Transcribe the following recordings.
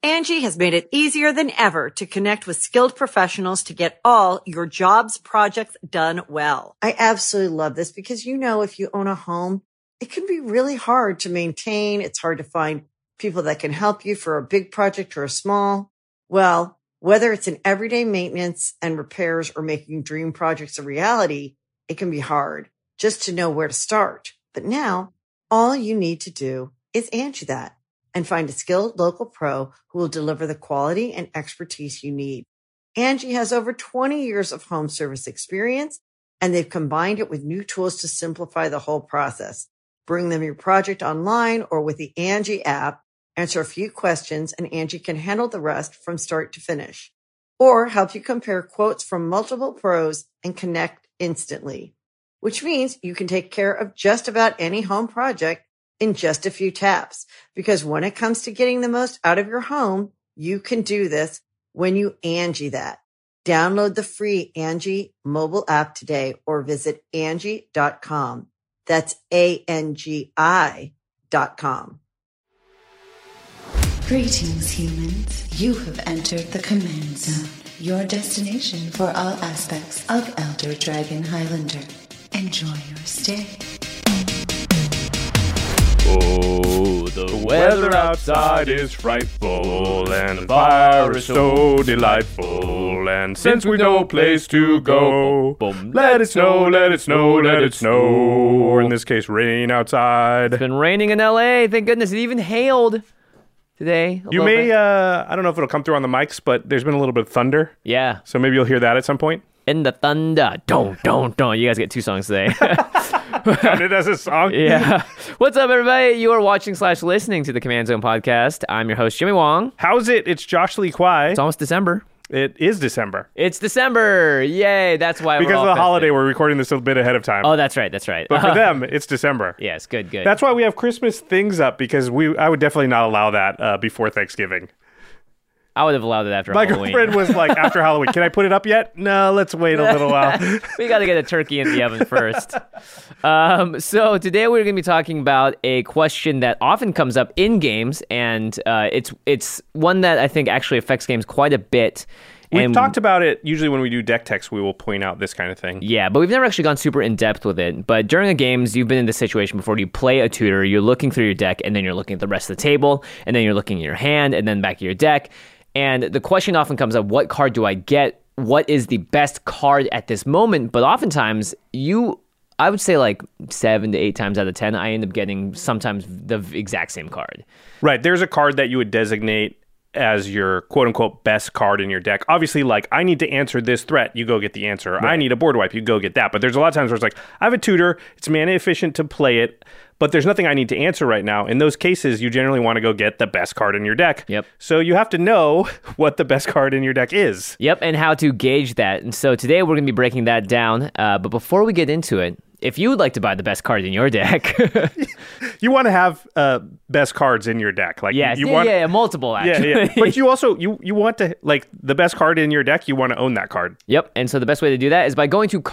Angie has made it easier than ever to connect with skilled professionals to get all your jobs projects done well. I absolutely love this because, if you own a home, it can be really hard to maintain. It's hard to find people that can help you for a big project or a small. Well, whether it's in everyday maintenance and repairs or making dream projects a reality, it can be hard just to know where to start. But now all you need to do is Angie that and find a skilled local pro who will deliver the quality and expertise you need. Angie has over 20 years of home service experience, and they've combined it with new tools to simplify the whole process. Bring them your project online or with the Angie app, answer a few questions, and Angie can handle the rest from start to finish. Or help you compare quotes from multiple pros and connect instantly, which means you can take care of just about any home project in just a few taps. Because when it comes to getting the most out of your home, you can do this when you Angie that. Download the free Angie mobile app today or visit Angie.com. That's ANGI.com. Greetings, humans. You have entered the Command Zone, your destination for all aspects of Elder Dragon Highlander. Enjoy your stay. Oh, the weather outside is frightful, and the fire is so delightful, and since we've no place to go, let it snow, let it snow, let it snow, or in this case, rain outside. It's been raining in LA, thank goodness. It even hailed today. You may, I don't know if it'll come through on the mics, but there's been a little bit of thunder. Yeah. So maybe you'll hear that at some point. In the thunder. Don't. You guys get 2 songs today. Counted as a song? Yeah. What's up, everybody? You are watching / listening to the Command Zone podcast. I'm your host, Jimmy Wong. How's it? It's Josh Lee Kwai. It's almost December. It is December. It's December. Yay. That's why because of the holiday, we're recording this a bit ahead of time. Oh, that's right. But for them, it's December. Yes, good. That's why we have Christmas things up, because I would definitely not allow that before Thanksgiving. I would have allowed it after My Halloween. My girlfriend was like, after Halloween, can I put it up yet? No, let's wait a little while. We got to get a turkey in the oven first. So today we're going to be talking about a question that often comes up in games, and it's one that I think actually affects games quite a bit. We've talked about it. Usually when we do deck techs, we will point out this kind of thing. Yeah, but we've never actually gone super in-depth with it. But during the games, you've been in this situation before. You play a tutor, you're looking through your deck, and then you're looking at the rest of the table, and then you're looking at your hand, and then back at your deck. And the question often comes up, what card do I get? What is the best card at this moment? But oftentimes, I would say like 7 to 8 times out of 10, I end up getting sometimes the exact same card. Right. There's a card that you would designate as your quote-unquote best card in your deck. Obviously, like, I need to answer this threat, you go get the answer. Right. I need a board wipe, you go get that. But there's a lot of times where it's like, I have a tutor, it's mana efficient to play it, but there's nothing I need to answer right now. In those cases, you generally want to go get the best card in your deck. Yep. So you have to know what the best card in your deck is. Yep, and how to gauge that. And so today we're going to be breaking that down. But before we get into it, if you would like to buy the best card in your deck, you want to have best cards in your deck. Like, yes, you want multiple actually. Yeah. But you also you want to, like, the best card in your deck. You want to own that card. Yep. And so the best way to do that is by going to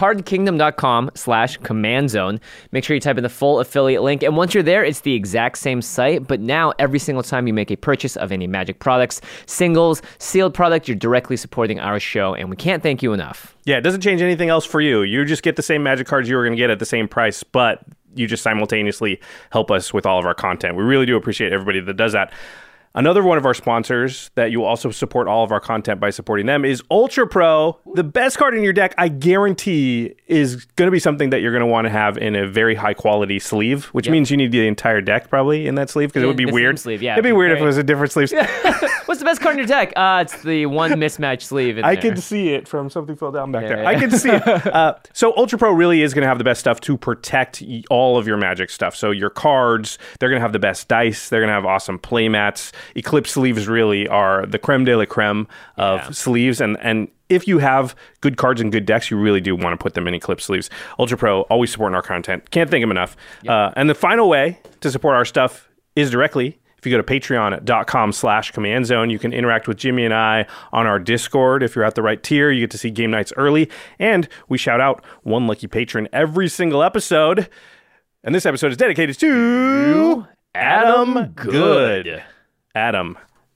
cardkingdom.com/command-zone. Make sure you type in the full affiliate link, and once you're there, it's the exact same site. But now every single time you make a purchase of any Magic products, singles, sealed product, you're directly supporting our show, and we can't thank you enough. Yeah, it doesn't change anything else for you. You just get the same Magic cards you were going to get at the same price, but you just simultaneously help us with all of our content. We really do appreciate everybody that does that. Another one of our sponsors that you also support all of our content by supporting them is Ultra Pro. The best card in your deck, I guarantee, is going to be something that you're going to want to have in a very high quality sleeve, which means you need the entire deck probably in that sleeve, because it would be weird. Sleeve, yeah, it'd be weird if it was a different sleeve. What's the best card in your deck? It's the one mismatched sleeve in I there. can see it from something fell down back there. I can see it. So Ultra Pro really is going to have the best stuff to protect all of your Magic stuff. So your cards, they're going to have the best dice. They're going to have awesome play mats. Eclipse sleeves really are the creme de la creme of sleeves. And if you have good cards and good decks, you really do want to put them in Eclipse sleeves. Ultra Pro, always supporting our content. Can't thank them enough. Yep. And the final way to support our stuff is directly. If you go to patreon.com/command zone, you can interact with Jimmy and I on our Discord. If you're at the right tier, you get to see game nights early. And we shout out one lucky patron every single episode. And this episode is dedicated to Adam Good. Adam,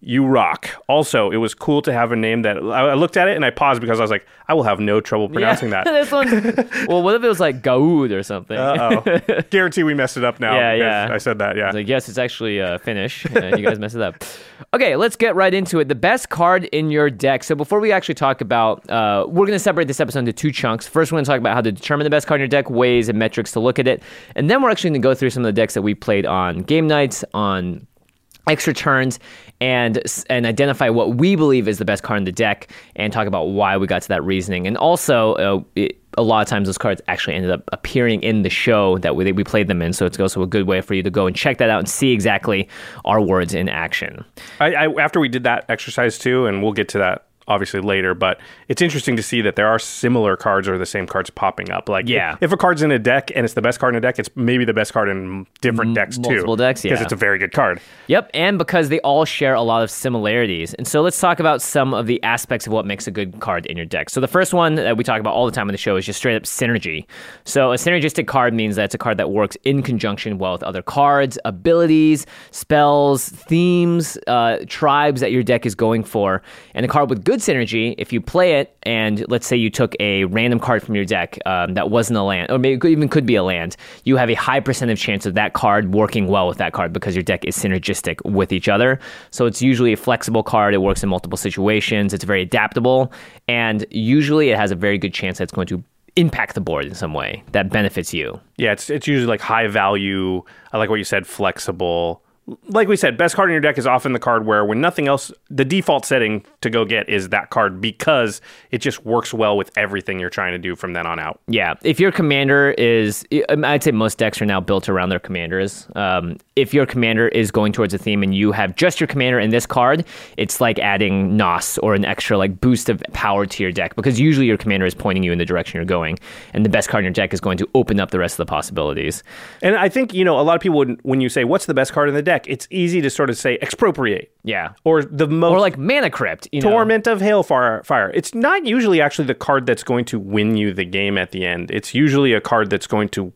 You rock. Also, it was cool to have a name that I looked at it and I paused because I was like, I will have no trouble pronouncing that. This one. Well, what if it was like Gaud or something? Guarantee we messed it up now. Yeah. I said that. Yeah. I was like, yes, it's actually Finnish. And you guys messed it up. Okay, let's get right into it. The best card in your deck. So before we actually talk about, we're going to separate this episode into two chunks. First, we're going to talk about how to determine the best card in your deck, ways and metrics to look at it, and then we're actually going to go through some of the decks that we played on game nights, on extra turns, and identify what we believe is the best card in the deck and talk about why we got to that reasoning. And also, a lot of times those cards actually ended up appearing in the show that we played them in, so it's also a good way for you to go and check that out and see exactly our words in action. After we did that exercise too, and we'll get to that obviously later, but it's interesting to see that there are similar cards or the same cards popping up. Like, if a card's in a deck and it's the best card in a deck, it's maybe the best card in different decks too. Multiple decks, because it's a very good card. Yep, and because they all share a lot of similarities. And so let's talk about some of the aspects of what makes a good card in your deck. So the first one that we talk about all the time on the show is just straight up synergy. So a synergistic card means that it's a card that works in conjunction well with other cards, abilities, spells, themes, tribes that your deck is going for. And a card with good synergy, if you play it and let's say you took a random card from your deck that wasn't a land, or maybe even could be a land, you have a high percentage chance of that card working well with that card because your deck is synergistic with each other. So it's usually a flexible card. It works in multiple situations. It's very adaptable, and usually it has a very good chance that it's going to impact the board in some way that benefits you. Yeah, it's usually like high value. I like what you said, flexible. Like we said, best card in your deck is often the card where when nothing else, the default setting to go get is that card because it just works well with everything you're trying to do from then on out. Yeah. If your commander is, I'd say most decks are now built around their commanders. If your commander is going towards a theme and you have just your commander in this card, it's like adding NOS or an extra like boost of power to your deck because usually your commander is pointing you in the direction you're going, and the best card in your deck is going to open up the rest of the possibilities. And I think, a lot of people, when you say, what's the best card in the deck, it's easy to sort of say expropriate. Yeah. Or the most... Or like Mana Crypt. Torment of Hailfire. It's not usually actually the card that's going to win you the game at the end. It's usually a card that's going to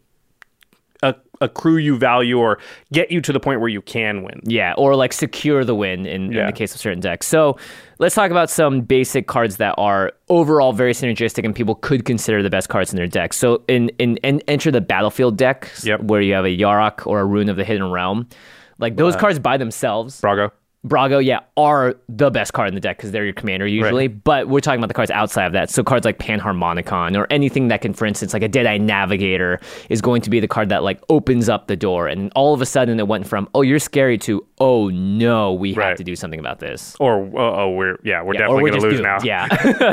accrue you value or get you to the point where you can win. Yeah, or like secure the win in the case of certain decks. So let's talk about some basic cards that are overall very synergistic and people could consider the best cards in their deck. So in enter the battlefield deck where you have a Yarok or a Rune of the Hidden Realm. Like those cards by themselves. Brago, are the best card in the deck because they're your commander usually. Right. But we're talking about the cards outside of that. So cards like Panharmonicon or anything that can, for instance, like a Deadeye Navigator is going to be the card that like opens up the door. And all of a sudden it went from, oh, you're scary to, oh no, we have to do something about this. Or, we're definitely going to lose now. Yeah.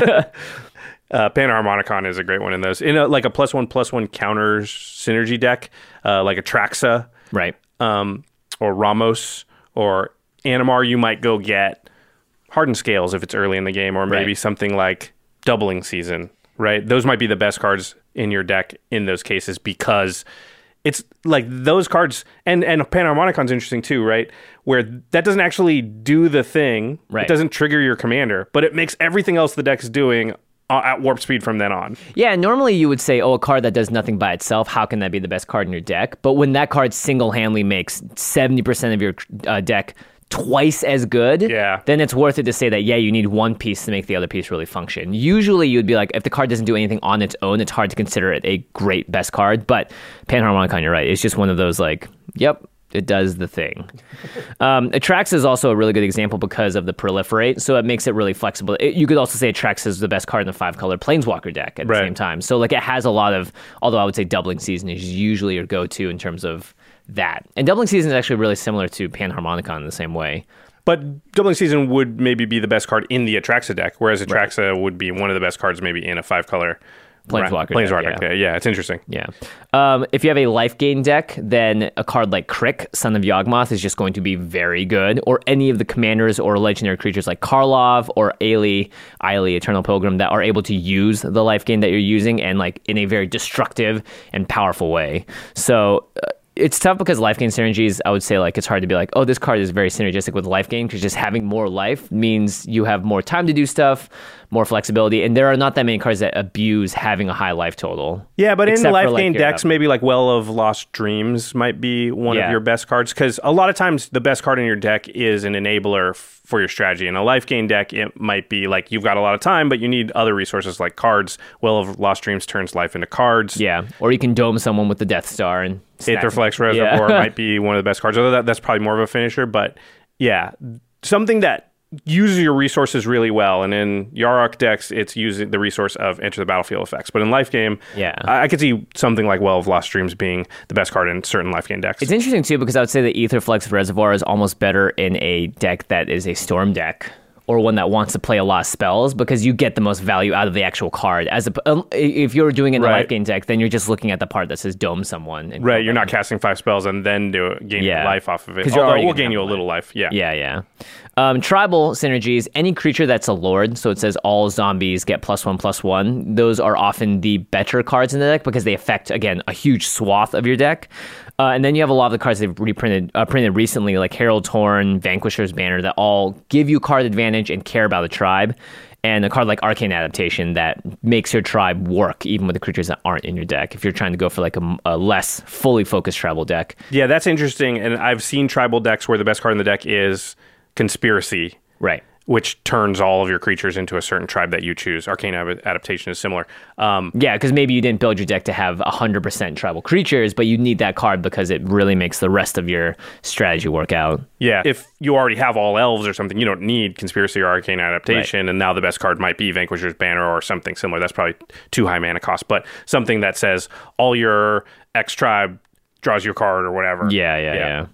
Panharmonicon is a great one in those. In a +1/+1 counter synergy deck, like Atraxa. Right. Or Ramos or Animar, you might go get Hardened Scales if it's early in the game, or maybe something like Doubling Season, right? Those might be the best cards in your deck in those cases because it's like those cards, and Panharmonicon's interesting too, right? Where that doesn't actually do the thing. Right. It doesn't trigger your commander, but it makes everything else the deck's doing at warp speed from then on. Yeah, normally you would say, a card that does nothing by itself, how can that be the best card in your deck? But when that card single-handedly makes 70% of your deck twice as good, then it's worth it to say that, you need one piece to make the other piece really function. Usually you'd be like, if the card doesn't do anything on its own, it's hard to consider it a great best card. But Panharmonicon, you're right. It's just one of those like, it does the thing. Atraxa is also a really good example because of the proliferate, so it makes it really flexible. You could also say Atraxa is the best card in the 5-color Planeswalker deck at the same time. So like it has a lot of, although I would say Doubling Season is usually your go-to in terms of that. And Doubling Season is actually really similar to Panharmonicon in the same way. But Doubling Season would maybe be the best card in the Atraxa deck, whereas Atraxa would be one of the best cards maybe in a 5-color Planeswalker deck. Yeah, it's interesting. Yeah. If you have a life gain deck, then a card like Crick, Son of Yawgmoth, is just going to be very good. Or any of the commanders or legendary creatures like Karlov or Ailey, Eternal Pilgrim, that are able to use the life gain that you're using and like in a very destructive and powerful way. So it's tough because life gain synergies, I would say like it's hard to be like, this card is very synergistic with life gain because just having more life means you have more time to do stuff, more flexibility. And there are not that many cards that abuse having a high life total. Yeah, but in Except for, life like, gain your decks, maybe like Well of Lost Dreams might be one of your best cards, because a lot of times the best card in your deck is an enabler for your strategy. In a life gain deck, it might be like you've got a lot of time, but you need other resources like cards. Well of Lost Dreams turns life into cards. Yeah, or you can dome someone with the Death Star and Aetherflex Reservoir might be one of the best cards. Although that's probably more of a finisher, but yeah, something that uses your resources really well. And in Yarok decks, it's using the resource of Enter the Battlefield effects. But in life game, I could see something like Well of Lost Dreams being the best card in certain life game decks. It's interesting too, because I would say that Aetherflex Reservoir is almost better in a deck that is a storm deck, or one that wants to play a lot of spells, because you get the most value out of the actual card. If you're doing it in a life gain deck, then you're just looking at the part that says dome someone. Right, you're not casting 5 spells and then gain life off of it. Although we'll gain you a little life. Yeah. Tribal synergies, any creature that's a lord, so it says all zombies get +1/+1, those are often the better cards in the deck because they affect, again, a huge swath of your deck. And then you have a lot of the cards they've printed recently, like Herald's Horn, Vanquisher's Banner, that all give you card advantage and care about the tribe. And a card like Arcane Adaptation that makes your tribe work even with the creatures that aren't in your deck, if you're trying to go for like a less fully focused tribal deck. Yeah, that's interesting. And I've seen tribal decks where the best card in the deck is Conspiracy. Right. Which turns all of your creatures into a certain tribe that you choose. Arcane Adaptation is similar. Yeah, because maybe you didn't build your deck to have 100% tribal creatures, but you need that card because it really makes the rest of your strategy work out. Yeah, if you already have all elves or something, you don't need Conspiracy or Arcane Adaptation, and now the best card might be Vanquisher's Banner or something similar. That's probably too high mana cost, but something that says all your X tribe draws your card or whatever. Yeah.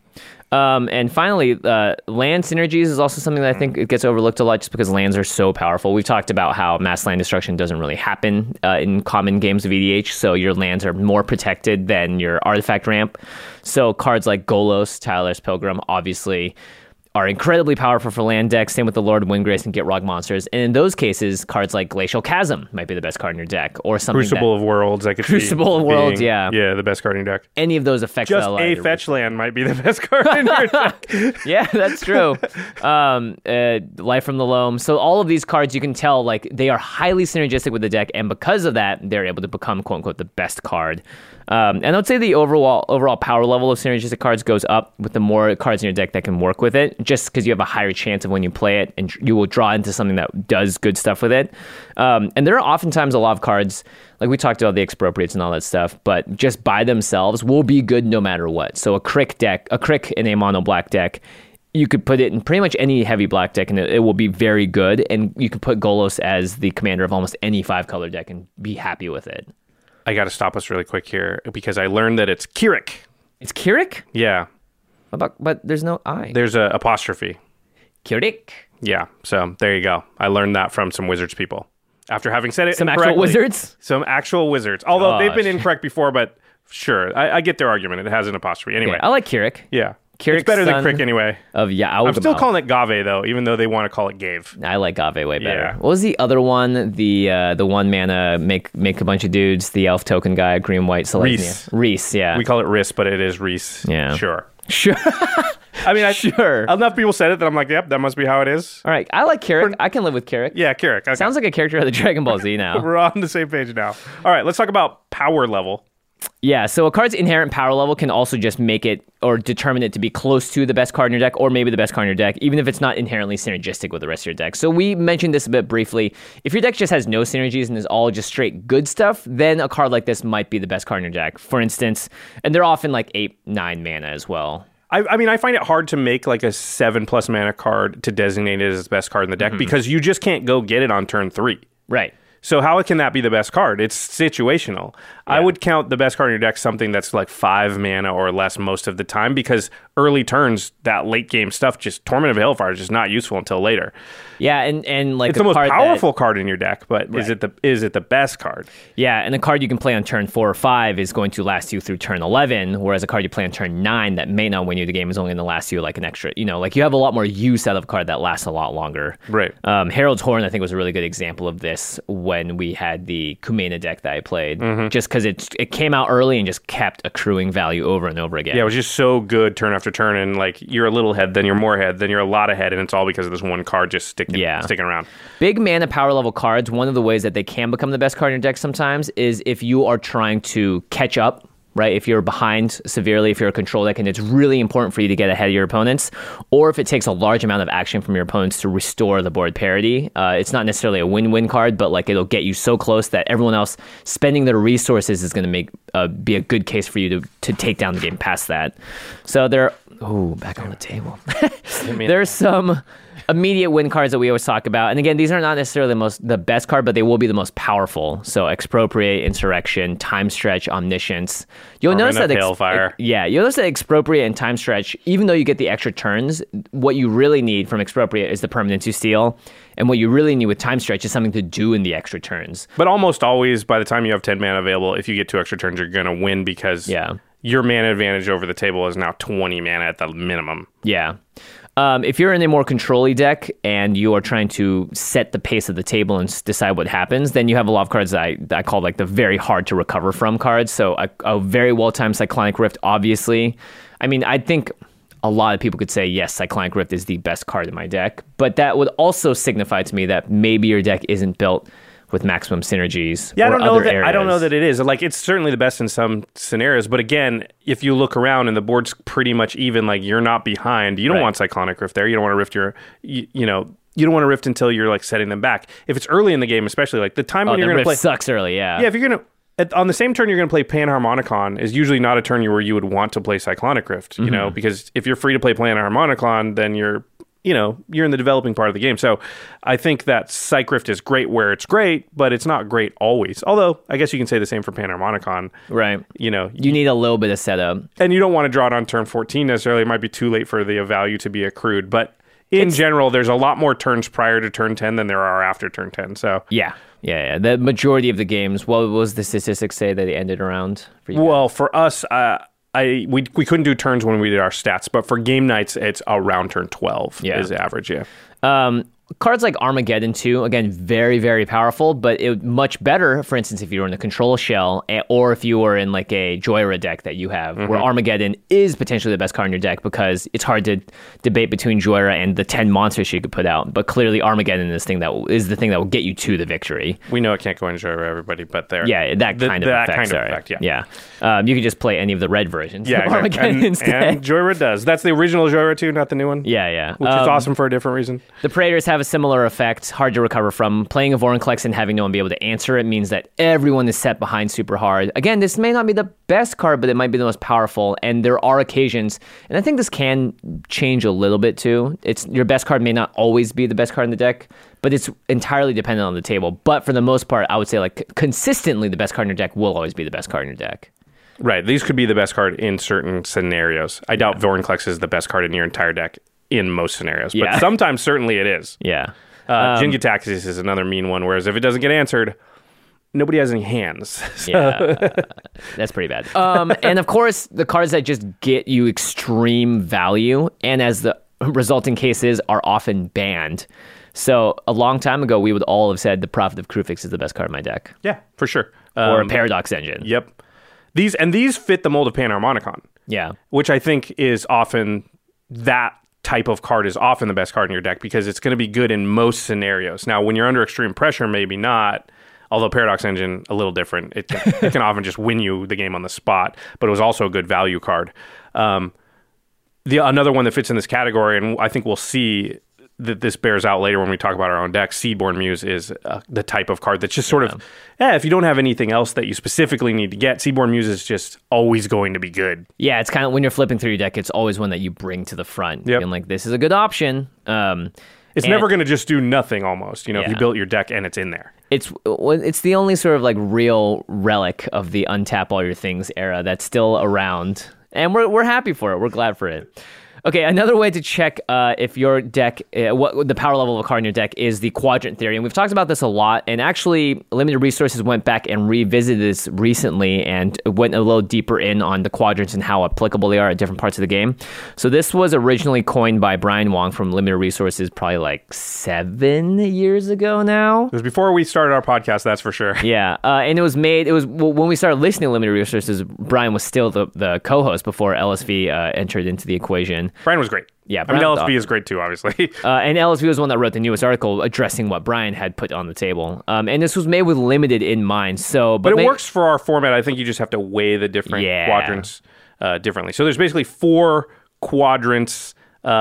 And finally, land synergies is also something that I think it gets overlooked a lot just because lands are so powerful. We've talked about how mass land destruction doesn't really happen in common games of EDH, so your lands are more protected than your artifact ramp. So cards like Golos, Tyler's Pilgrim, obviously are incredibly powerful for land decks. Same with the Lord of Windgrace and Gitrog monsters. And in those cases, cards like Glacial Chasm might be the best card in your deck, or something. Crucible of Worlds, I could see. Crucible of Worlds, yeah, the best card in your deck. Any of those effects. Just a fetch land might be the best card in your deck. Yeah, that's true. Life from the Loam. So all of these cards, you can tell, like, they are highly synergistic with the deck, and because of that, they're able to become quote unquote the best card. And I would say the overall power level of synergistic cards goes up with the more cards in your deck that can work with it, just because you have a higher chance of when you play it, and you will draw into something that does good stuff with it. And there are oftentimes a lot of cards, like we talked about the Expropriates and all that stuff, but just by themselves will be good no matter what. So a Crick in a mono black deck, you could put it in pretty much any heavy black deck and it will be very good. And you can put Golos as the commander of almost any 5-color deck and be happy with it. I got to stop us really quick here because I learned that it's Keurig. It's Keurig? Yeah. But there's no I. There's an apostrophe. Keurig? Yeah. So there you go. I learned that from some Wizards people. After having said it Some actual Wizards? Some actual Wizards. Although they've been incorrect before, but sure. I get their argument. It has an apostrophe. Anyway. Okay, I like Keurig. Yeah. Keurig, it's better than Crick anyway. I'm still calling it Gave though, even though they want to call it Gave. I like Gave way better. Yeah. What was the other one? The 1 mana make a bunch of dudes. The elf token guy, green white Selesnya. Reese. Yeah. We call it Riss, but it is Reese. Yeah. Sure. I mean, sure. Enough people said it that I'm like, yep, that must be how it is. All right, I like Keurig. I can live with Keurig. Yeah, Keurig. Okay. Sounds like a character of the Dragon Ball Z now. We're on the same page now. All right, let's talk about power level. Yeah, so a card's inherent power level can also just make it or determine it to be close to the best card in your deck, or maybe the best card in your deck, even if it's not inherently synergistic with the rest of your deck. So we mentioned this a bit briefly. If your deck just has no synergies and is all just straight good stuff, then a card like this might be the best card in your deck. For instance, and they're often like 8-9 mana as well. I mean, I find it hard to make like a 7+ mana card to designate it as the best card in the deck because you just can't go get it on turn 3. Right. So how can that be the best card? It's situational. Yeah. I would count the best card in your deck something that's like 5 mana or less most of the time because early turns, that late game stuff, just Torment of Hailfire is just not useful until later. Yeah, and like it's the most powerful card in your deck, but right. is it the best card? Yeah, and a card you can play on turn 4 or 5 is going to last you through turn 11, whereas a card you play on turn 9 that may not win you the game is only going to last you like an extra, like you have a lot more use out of a card that lasts a lot longer. Right. Herald's Horn, I think, was a really good example of this, when we had the Kumena deck that I played, just because it came out early and just kept accruing value over and over again. Yeah, it was just so good turn after turn, and like you're a little ahead, then you're more ahead, then you're a lot ahead, and it's all because of this one card just sticking around. Big mana power level cards, one of the ways that they can become the best card in your deck sometimes is if you are trying to catch up, right? If you're behind severely, if you're a control deck and it's really important for you to get ahead of your opponents, or if it takes a large amount of action from your opponents to restore the board parity. It's not necessarily a win-win card, but like it'll get you so close that everyone else spending their resources is going to be a good case for you to take down the game past that. So back on the table. There's some immediate win cards that we always talk about. And again, these are not necessarily the best card, but they will be the most powerful. So Expropriate, Insurrection, Time Stretch, Omniscience. You'll notice that you'll notice that Expropriate and Time Stretch, even though you get the extra turns, what you really need from Expropriate is the permanence you steal. And what you really need with Time Stretch is something to do in the extra turns. But almost always, by the time you have 10 mana available, if you get 2 extra turns, you're going to win because your mana advantage over the table is now 20 mana at the minimum. Yeah. If you're in a more control-y deck and you are trying to set the pace of the table and decide what happens, then you have a lot of cards that I call like the very hard to recover from cards. So a very well-timed Cyclonic Rift, obviously. I mean, I think a lot of people could say, yes, Cyclonic Rift is the best card in my deck. But that would also signify to me that maybe your deck isn't built with maximum synergies. Yeah, I don't know that it is. Like, it's certainly the best in some scenarios, but again, if you look around and the board's pretty much even, like you're not behind, you don't want Cyclonic Rift there. You don't want to rift you don't want to rift until you're like setting them back. If it's early in the game, especially like the time when you're going to play sucks early, yeah. Yeah, if you're going to on the same turn you're going to play Panharmonicon is usually not a turn where you would want to play Cyclonic Rift, you know, because if you're free to play Panharmonicon, then you're in the developing part of the game. So I think that Cyc Rift is great where it's great, but it's not great always. Although, I guess you can say the same for Panharmonicon. Right. You need a little bit of setup. And you don't want to draw it on turn 14 necessarily. It might be too late for the value to be accrued. But in general, there's a lot more turns prior to turn 10 than there are after turn 10. So Yeah. The majority of the games, what was the statistics say that they ended around for you? Well, for us, we couldn't do turns when we did our stats, but for game nights, it's around turn 12 is the average, Cards like Armageddon 2, again, very, very powerful, but much better, for instance, if you were in a control shell, or if you were in like a Joyra deck that you have, where Armageddon is potentially the best card in your deck because it's hard to debate between Joyra and the 10 monsters you could put out. But clearly Armageddon is the thing that will get you to the victory. We know it can't go in Joyra, everybody, but there. Yeah, that kind of effect. Yeah. You could just play any of the red versions of Armageddon instead. And Joyra does. That's the original Joyra 2, not the new one? Yeah. Which is awesome for a different reason. The Praetors have a similar effect, hard to recover from. Playing a Vorinclex and having no one be able to answer it means that everyone is set behind super hard. Again, this may not be the best card, but it might be the most powerful, and there are occasions, and I think this can change a little bit too. Your best card may not always be the best card in the deck, but it's entirely dependent on the table. But for the most part, I would say like consistently the best card in your deck will always be the best card in your deck. Right. These could be the best card in certain scenarios. I doubt Vorinclex is the best card in your entire deck in most scenarios, but sometimes certainly it is. Yeah. Jin-Gitaxias is another mean one, whereas if it doesn't get answered, nobody has any hands. So. Yeah, that's pretty bad. And of course, the cards that just get you extreme value, and as the resulting cases, are often banned. So a long time ago, we would all have said the Prophet of Kruphix is the best card in my deck. Yeah, for sure. Or a Paradox Engine. Yep. These fit the mold of Panharmonicon. Yeah. Which I think is often that type of card is often the best card in your deck because it's going to be good in most scenarios. Now, when you're under extreme pressure, maybe not. Although Paradox Engine, a little different. It can often just win you the game on the spot, but it was also a good value card. Another one that fits in this category, and I think we'll see that this bears out later when we talk about our own deck, Seedborn Muse is the type of card that's just sort of, if you don't have anything else that you specifically need to get, Seedborn Muse is just always going to be good. Yeah, it's kind of, when you're flipping through your deck, it's always one that you bring to the front. Yep. And like, this is a good option. It's never going to just do nothing almost, if you built your deck and it's in there. It's the only sort of like real relic of the untap all your things era that's still around. And we're happy for it. We're glad for it. Okay, another way to check if your deck, what the power level of a card in your deck is the quadrant theory. And we've talked about this a lot. And actually, Limited Resources went back and revisited this recently and went a little deeper in on the quadrants and how applicable they are at different parts of the game. So this was originally coined by Brian Wong from Limited Resources probably like 7 years ago now. It was before we started our podcast, that's for sure. Yeah, and it was when we started listening to Limited Resources, Brian was still the co-host before LSV entered into the equation. Brian was great. Yeah, I mean, LSV is great too, obviously. And LSV was the one that wrote the newest article addressing what Brian had put on the table. And this was made with Limited in mind. But it works for our format. I think you just have to weigh the different quadrants differently. So there's basically 4 quadrants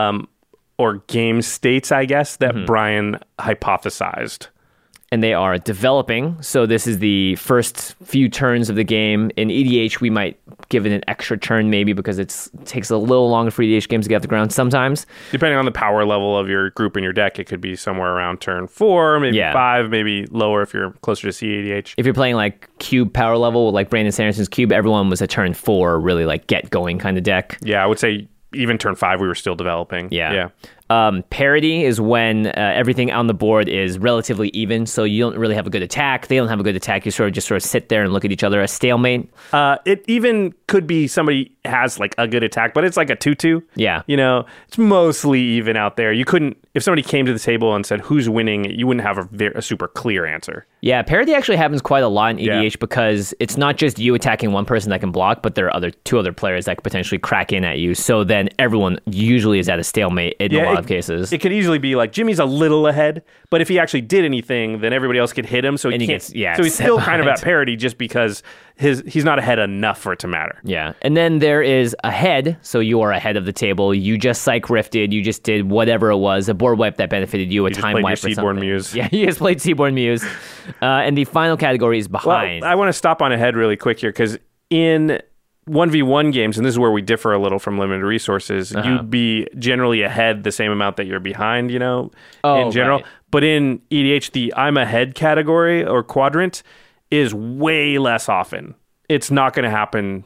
or game states, I guess, that Brian hypothesized. And they are developing. So this is the first few turns of the game. In EDH, we might give it an extra turn maybe because it takes a little longer for EDH games to get off the ground sometimes. Depending on the power level of your group in your deck, it could be somewhere around turn 4, maybe 5, maybe lower if you're closer to CEDH. If you're playing like cube power level, like Brandon Sanderson's cube, everyone was a turn 4, really like get going kind of deck. Yeah, I would say even turn 5, we were still developing. Yeah. Parity is when everything on the board is relatively even, so you don't really have a good attack. They don't have a good attack. You sort of sit there and look at each other. A stalemate. It even could be somebody has like a good attack, but it's like a 2-2. Yeah. You know, it's mostly even out there. You couldn't, if somebody came to the table and said who's winning, you wouldn't have a super clear answer. Yeah, parity actually happens quite a lot in EDH because it's not just you attacking one person that can block, but there are 2 other players that could potentially crack in at you. So then everyone usually is at a stalemate in a lot of cases. It could easily be like Jimmy's a little ahead, but if he actually did anything, then everybody else could hit him. So he can't. So he's still kind of at parity just because he's not ahead enough for it to matter. Yeah, and then there is ahead. So you are ahead of the table. You just psych rifted. You just did whatever it was, a board wipe that benefited you, a time wipe or something. Seedborn Muse. Yeah, you just played Seedborn Muse. And the final category is behind. Well, I want to stop on ahead really quick here because in 1v1 games, and this is where we differ a little from Limited Resources, you'd be generally ahead the same amount that you're behind, in general. Right. But in EDH, the I'm ahead category or quadrant is way less often. It's not going to happen,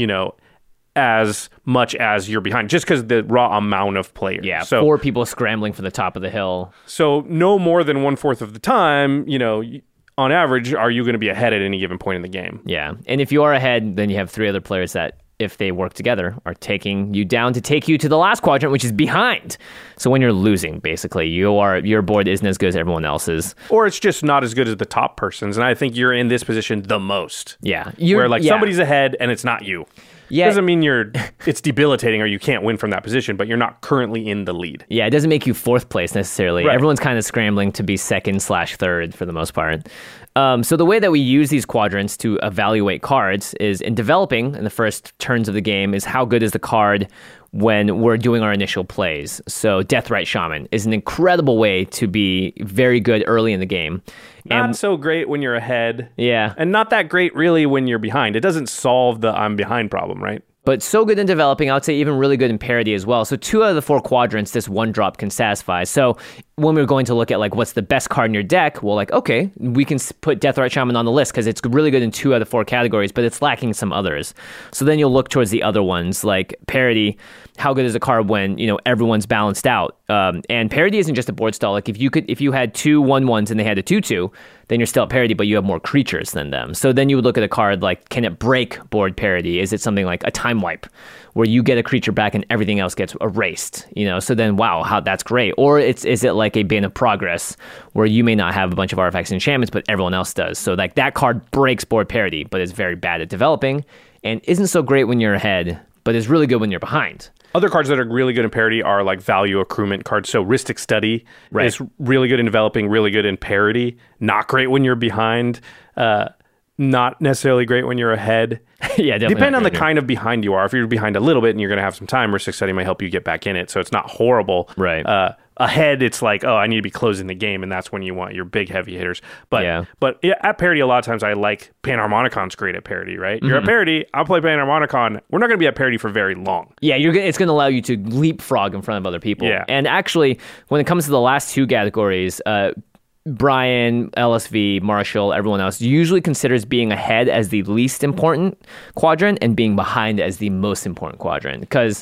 as much as you're behind, just because the raw amount of players. Yeah, so 4 people scrambling for the top of the hill. So no more than 1/4 of the time, on average, are you going to be ahead at any given point in the game? Yeah, and if you are ahead, then you have 3 other players that, if they work together, are taking you down to take you to the last quadrant, which is behind. So when you're losing, basically, your board isn't as good as everyone else's. Or it's just not as good as the top person's, and I think you're in this position the most. Yeah. Where somebody's ahead and it's not you. Yeah. Doesn't mean it's debilitating or you can't win from that position, but you're not currently in the lead. Yeah, it doesn't make you 4th place necessarily. Right. Everyone's kind of scrambling to be 2nd/3rd for the most part. So the way that we use these quadrants to evaluate cards is in developing in the first turns of the game is how good is the card when we're doing our initial plays. So Deathrite Shaman is an incredible way to be very good early in the game. Not so great when you're ahead. Yeah. And not that great really when you're behind. It doesn't solve the I'm behind problem, right? But so good in developing, I would say even really good in parity as well. So 2 out of the 4 quadrants, this 1 drop can satisfy. So when we're going to look at like what's the best card in your deck, well, like, okay, we can put Deathrite Shaman on the list because it's really good in 2 out of 4 categories, but it's lacking some others. So then you'll look towards the other ones like parity. How good is a card when, everyone's balanced out? And parity isn't just a board stall. Like if you had 2 1/1s and they had a 2/2, then you're still at parity, but you have more creatures than them. So then you would look at a card like, can it break board parity? Is it something like a time wipe where you get a creature back and everything else gets erased? So then, wow, that's great. Or is it like a Bane of Progress where you may not have a bunch of artifacts and enchantments, but everyone else does. So like that card breaks board parity, but is very bad at developing and isn't so great when you're ahead, but is really good when you're behind. Other cards that are really good in parity are like value accruement cards. So Rhystic Study is really good in developing, really good in parity. Not great when you're behind. Not necessarily great when you're ahead. Yeah, definitely. Depending on the kind of behind you are. If you're behind a little bit and you're going to have some time, Rhystic Study might help you get back in it. So it's not horrible. Right. Ahead, it's like, I need to be closing the game, and that's when you want your big heavy hitters. But at parity, a lot of times I like Panharmonicon's great at parity, right? Mm-hmm. You're at parity, I'll play Panharmonicon. We're not going to be at parity for very long. Yeah, it's going to allow you to leapfrog in front of other people. Yeah. And actually, when it comes to the last 2 categories, Brian, LSV, Marshall, everyone else usually considers being ahead as the least important quadrant and being behind as the most important quadrant. Because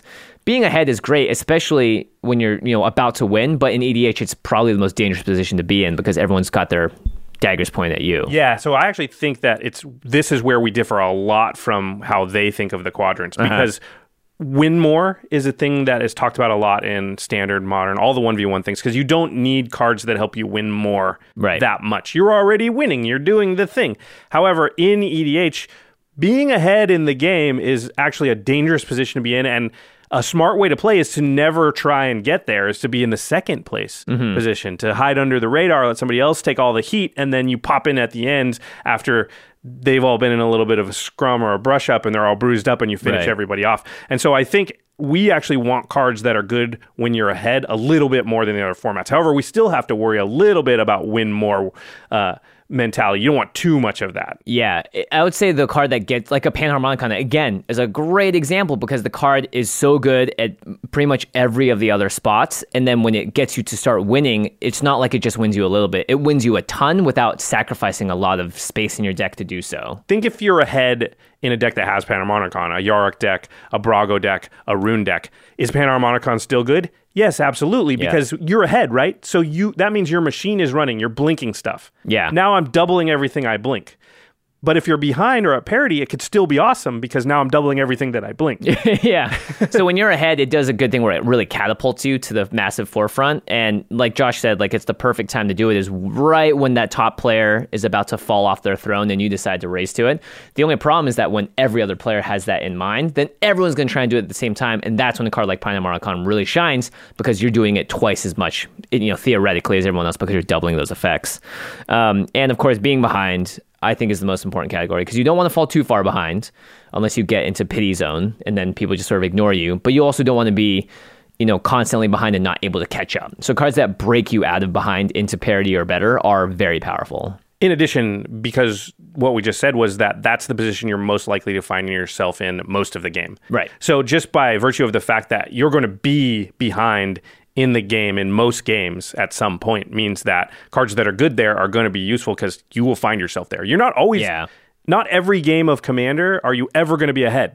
being ahead is great, especially when you're about to win. But in EDH, it's probably the most dangerous position to be in because everyone's got their daggers pointed at you. Yeah, so I actually think that this is where we differ a lot from how they think of the quadrants, because win more is a thing that is talked about a lot in standard, modern, all the 1v1 things, because you don't need cards that help you win more that much. You're already winning. You're doing the thing. However, in EDH, being ahead in the game is actually a dangerous position to be in, and a smart way to play is to never try and get there, is to be in the second place position, to hide under the radar, let somebody else take all the heat, and then you pop in at the end after they've all been in a little bit of a scrum or a brush up and they're all bruised up and you finish everybody off. And so I think we actually want cards that are good when you're ahead a little bit more than the other formats. However, we still have to worry a little bit about win more mentality. You don't want too much of that. Yeah, I would say the card that gets like a Panharmonicon, again, is a great example because the card is so good at pretty much every of the other spots. And then when it gets you to start winning, it's not like it just wins you a little bit. It wins you a ton without sacrificing a lot of space in your deck to do so. Think if you're ahead in a deck that has Panharmonicon, a Yarok deck, a Brago deck, a Rune deck, is Panharmonicon still good? Yes, absolutely, because you're ahead, right? So that means your machine is running, you're blinking stuff. Yeah. Now I'm doubling everything I blink. But if you're behind or at parity, it could still be awesome because now I'm doubling everything that I blink. Yeah. So when you're ahead, it does a good thing where it really catapults you to the massive forefront. And like Josh said, like it's the perfect time to do it is right when that top player is about to fall off their throne and you decide to race to it. The only problem is that when every other player has that in mind, then everyone's going to try and do it at the same time. And that's when a card like Panharmonicon really shines because you're doing it twice as much, theoretically, as everyone else because you're doubling those effects. And of course, being behind, I think, is the most important category because you don't want to fall too far behind unless you get into pity zone and then people just sort of ignore you. But you also don't want to be, constantly behind and not able to catch up. So cards that break you out of behind into parity or better are very powerful. In addition, because what we just said was that that's the position you're most likely to find yourself in most of the game. Right. So just by virtue of the fact that you're going to be behind in the game, in most games at some point, means that cards that are good there are going to be useful because you will find yourself there. You're not always, not every game of Commander are you ever going to be ahead.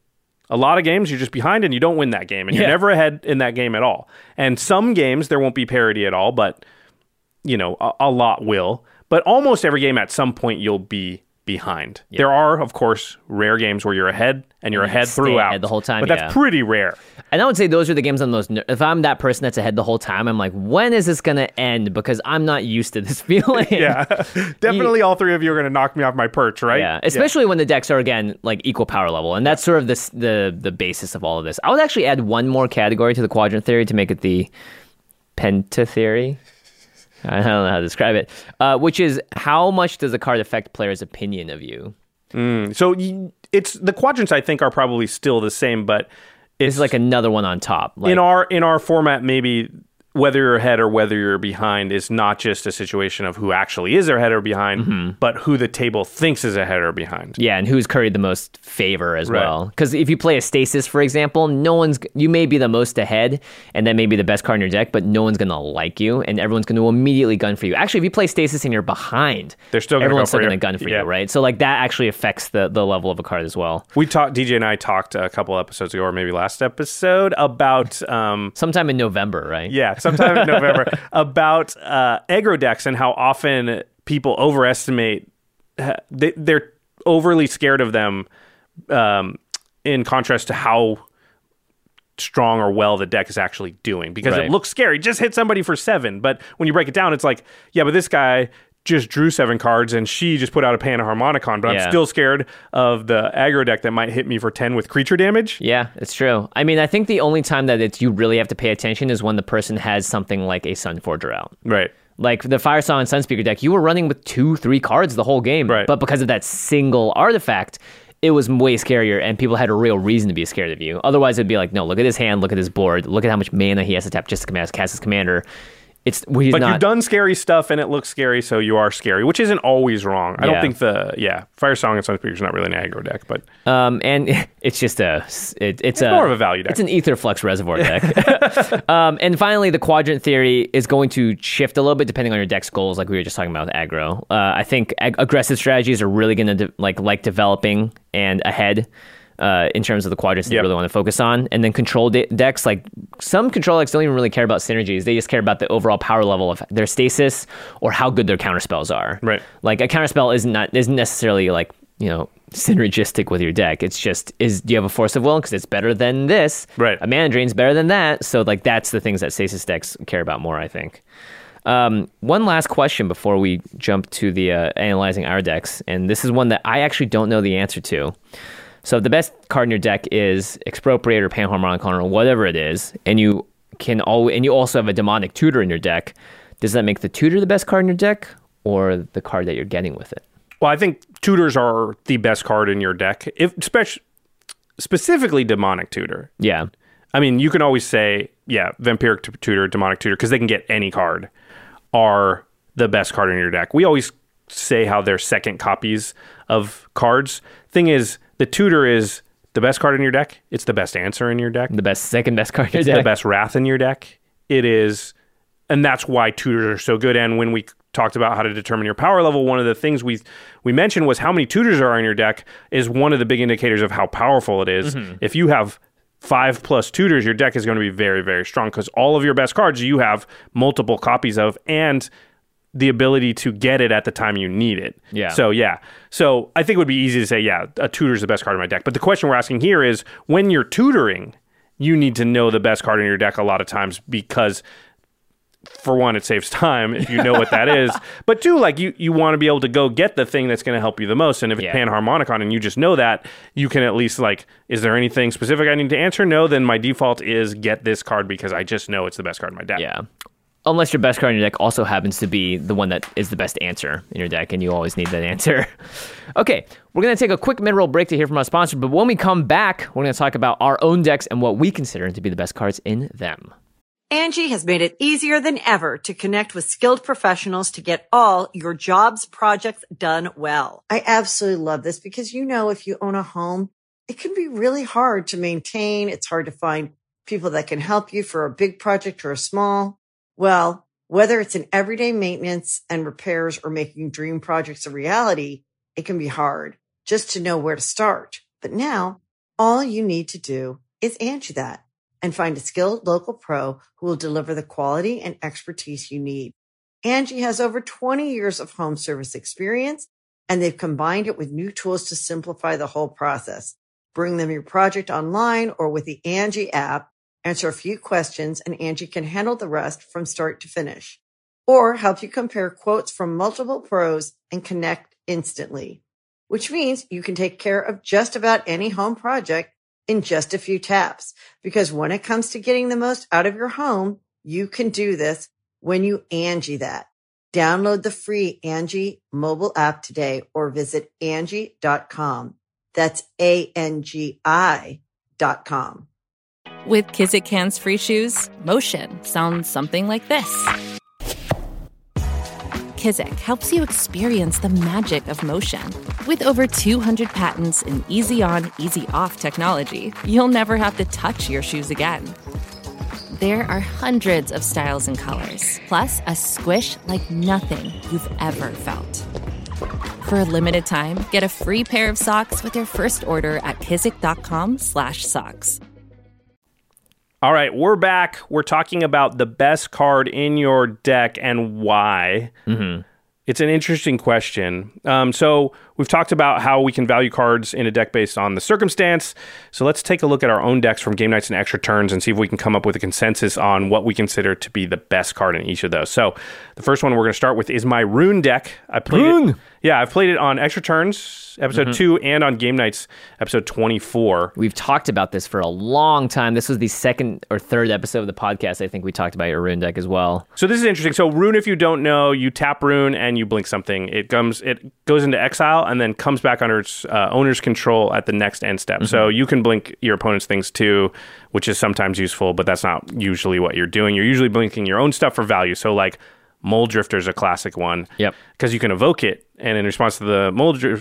A lot of games you're just behind and you don't win that game and you're never ahead in that game at all. And some games there won't be parity at all, but a lot will. But almost every game at some point you'll be behind. Yep. There are, of course, rare games where you're ahead and you're ahead throughout ahead the whole time. But that's pretty rare. And I would say those are the games I'm most. If I'm that person that's ahead the whole time, I'm like, when is this going to end? Because I'm not used to this feeling. Yeah, definitely. All three of you are going to knock me off my perch, right? Yeah, especially when the decks are again like equal power level, and that's sort of the basis of all of this. I would actually add one more category to the quadrant theory to make it the penta theory. I don't know how to describe it, which is how much does a card affect players' opinion of you? So it's the quadrants. I think are probably still the same, but it's like another one on top. Like, in our format, maybe whether you're ahead or whether you're behind is not just a situation of who actually is ahead or behind, but who the table thinks is ahead or behind. Yeah, and who's curried the most favor as well. Because if you play a Stasis, for example, you may be the most ahead, and that may be the best card in your deck, but no one's going to like you, and everyone's going to immediately gun for you. Actually, if you play Stasis and you're behind, everyone's still going to gun for you, right? So like that actually affects the level of a card as well. DJ and I talked a couple episodes ago, or maybe last episode, about... sometime in November, right? Yeah. Sometime in November, about aggro decks and how often people overestimate. They're overly scared of them, in contrast to how strong or well the deck is actually doing. Because it looks scary. Just hit somebody for 7. But when you break it down, it's like, yeah, but this guy just drew 7 cards and she just put out a Panharmonicon, but I'm still scared of the aggro deck that might hit me for 10 with creature damage. Yeah, it's true. I mean, I think the only time that you really have to pay attention is when the person has something like a Sunforger out. Right. Like the Firesong and Sunspeaker deck, you were running with 2-3 cards the whole game. Right. But because of that single artifact, it was way scarier and people had a real reason to be scared of you. Otherwise, it'd be like, no, look at his hand, look at his board, look at how much mana he has to tap just to cast his commander. You've done scary stuff and it looks scary, so you are scary, which isn't always wrong. I don't think Firesong and Sunspeaker is not really an aggro deck, but and it's just it's more of a value deck. It's an Aetherflux Reservoir deck. And finally, the quadrant theory is going to shift a little bit depending on your deck's goals, like we were just talking about with aggro. I think aggressive strategies are really going to like developing and ahead. in terms of the quadrants that you really want to focus on. And then control decks, like some control decks don't even really care about synergies. They just care about the overall power level of their stasis or how good their counterspells are. Right. Like a counterspell isn't necessarily like, synergistic with your deck. It's just, do you have a Force of Will? Because it's better than this. Right. A Mana Drain's better than that. So like that's the things that stasis decks care about more, I think. One last question before we jump to the analyzing our decks, and this is one that I actually don't know the answer to. So if the best card in your deck is Expropriate or Panharmonic or whatever it is, and you also have a Demonic Tutor in your deck, does that make the Tutor the best card in your deck, or the card that you're getting with it? Well, I think Tutors are the best card in your deck, specifically Demonic Tutor. Yeah. I mean, you can always say, Vampiric Tutor, Demonic Tutor, because they can get any card, are the best card in your deck. We always say how they're second copies of cards. Thing is, the Tutor is the best card in your deck. It's the best answer in your deck. Second best card in your deck. It's the best Wrath in your deck. It is, and that's why Tutors are so good. And when we talked about how to determine your power level, one of the things we mentioned was how many Tutors are in your deck is one of the big indicators of how powerful it is. Mm-hmm. If you have 5+ Tutors, your deck is going to be very, very strong because all of your best cards you have multiple copies of and the ability to get it at the time you need it. Yeah. So I think it would be easy to say, a Tutor is the best card in my deck. But the question we're asking here is, when you're tutoring, you need to know the best card in your deck a lot of times because, for one, it saves time if you know what that is. But two, like you want to be able to go get the thing that's going to help you the most. And if it's Panharmonicon and you just know that, you can at least is there anything specific I need to answer? No, then my default is get this card because I just know it's the best card in my deck. Yeah. Unless your best card in your deck also happens to be the one that is the best answer in your deck, and you always need that answer. Okay, we're going to take a quick mid-roll break to hear from our sponsor, but when we come back, we're going to talk about our own decks and what we consider to be the best cards in them. Angie has made it easier than ever to connect with skilled professionals to get all your jobs projects done well. I absolutely love this because, if you own a home, it can be really hard to maintain. It's hard to find people that can help you for a big project or a small. Well, whether it's in everyday maintenance and repairs or making dream projects a reality, it can be hard just to know where to start. But now all you need to do is Angie that and find a skilled local pro who will deliver the quality and expertise you need. Angie has over 20 years of home service experience, and they've combined it with new tools to simplify the whole process. Bring them your project online or with the Angie app. Answer a few questions, and Angie can handle the rest from start to finish. Or help you compare quotes from multiple pros and connect instantly. Which means you can take care of just about any home project in just a few taps. Because when it comes to getting the most out of your home, you can do this when you Angie that. Download the free Angie mobile app today or visit Angie.com. That's ANGI.com. With Kizik hands-free shoes, motion sounds something like this. Kizik helps you experience the magic of motion. With over 200 patents and easy-on, easy-off technology, you'll never have to touch your shoes again. There are hundreds of styles and colors, plus a squish like nothing you've ever felt. For a limited time, get a free pair of socks with your first order at kizik.com/socks. All right, we're back. We're talking about the best card in your deck and why. Mm-hmm. It's an interesting question. So we've talked about how we can value cards in a deck based on the circumstance. So let's take a look at our own decks from Game Nights and Extra Turns and see if we can come up with a consensus on what we consider to be the best card in each of those. So the first one we're going to start with is my Rune deck. I've played it on Extra Turns, episode 2, and on Game Nights, episode 24. We've talked about this for a long time. This was the second or third episode of the podcast. I think we talked about your Rune deck as well. So this is interesting. So Rune, if you don't know, you tap Rune and you blink something. It goes into exile and then comes back under its owner's control at the next end step. Mm-hmm. So you can blink your opponent's things too, which is sometimes useful, but that's not usually what you're doing. You're usually blinking your own stuff for value. So like Mole Drifter is a classic one. Yep. Because you can evoke it, and in response to the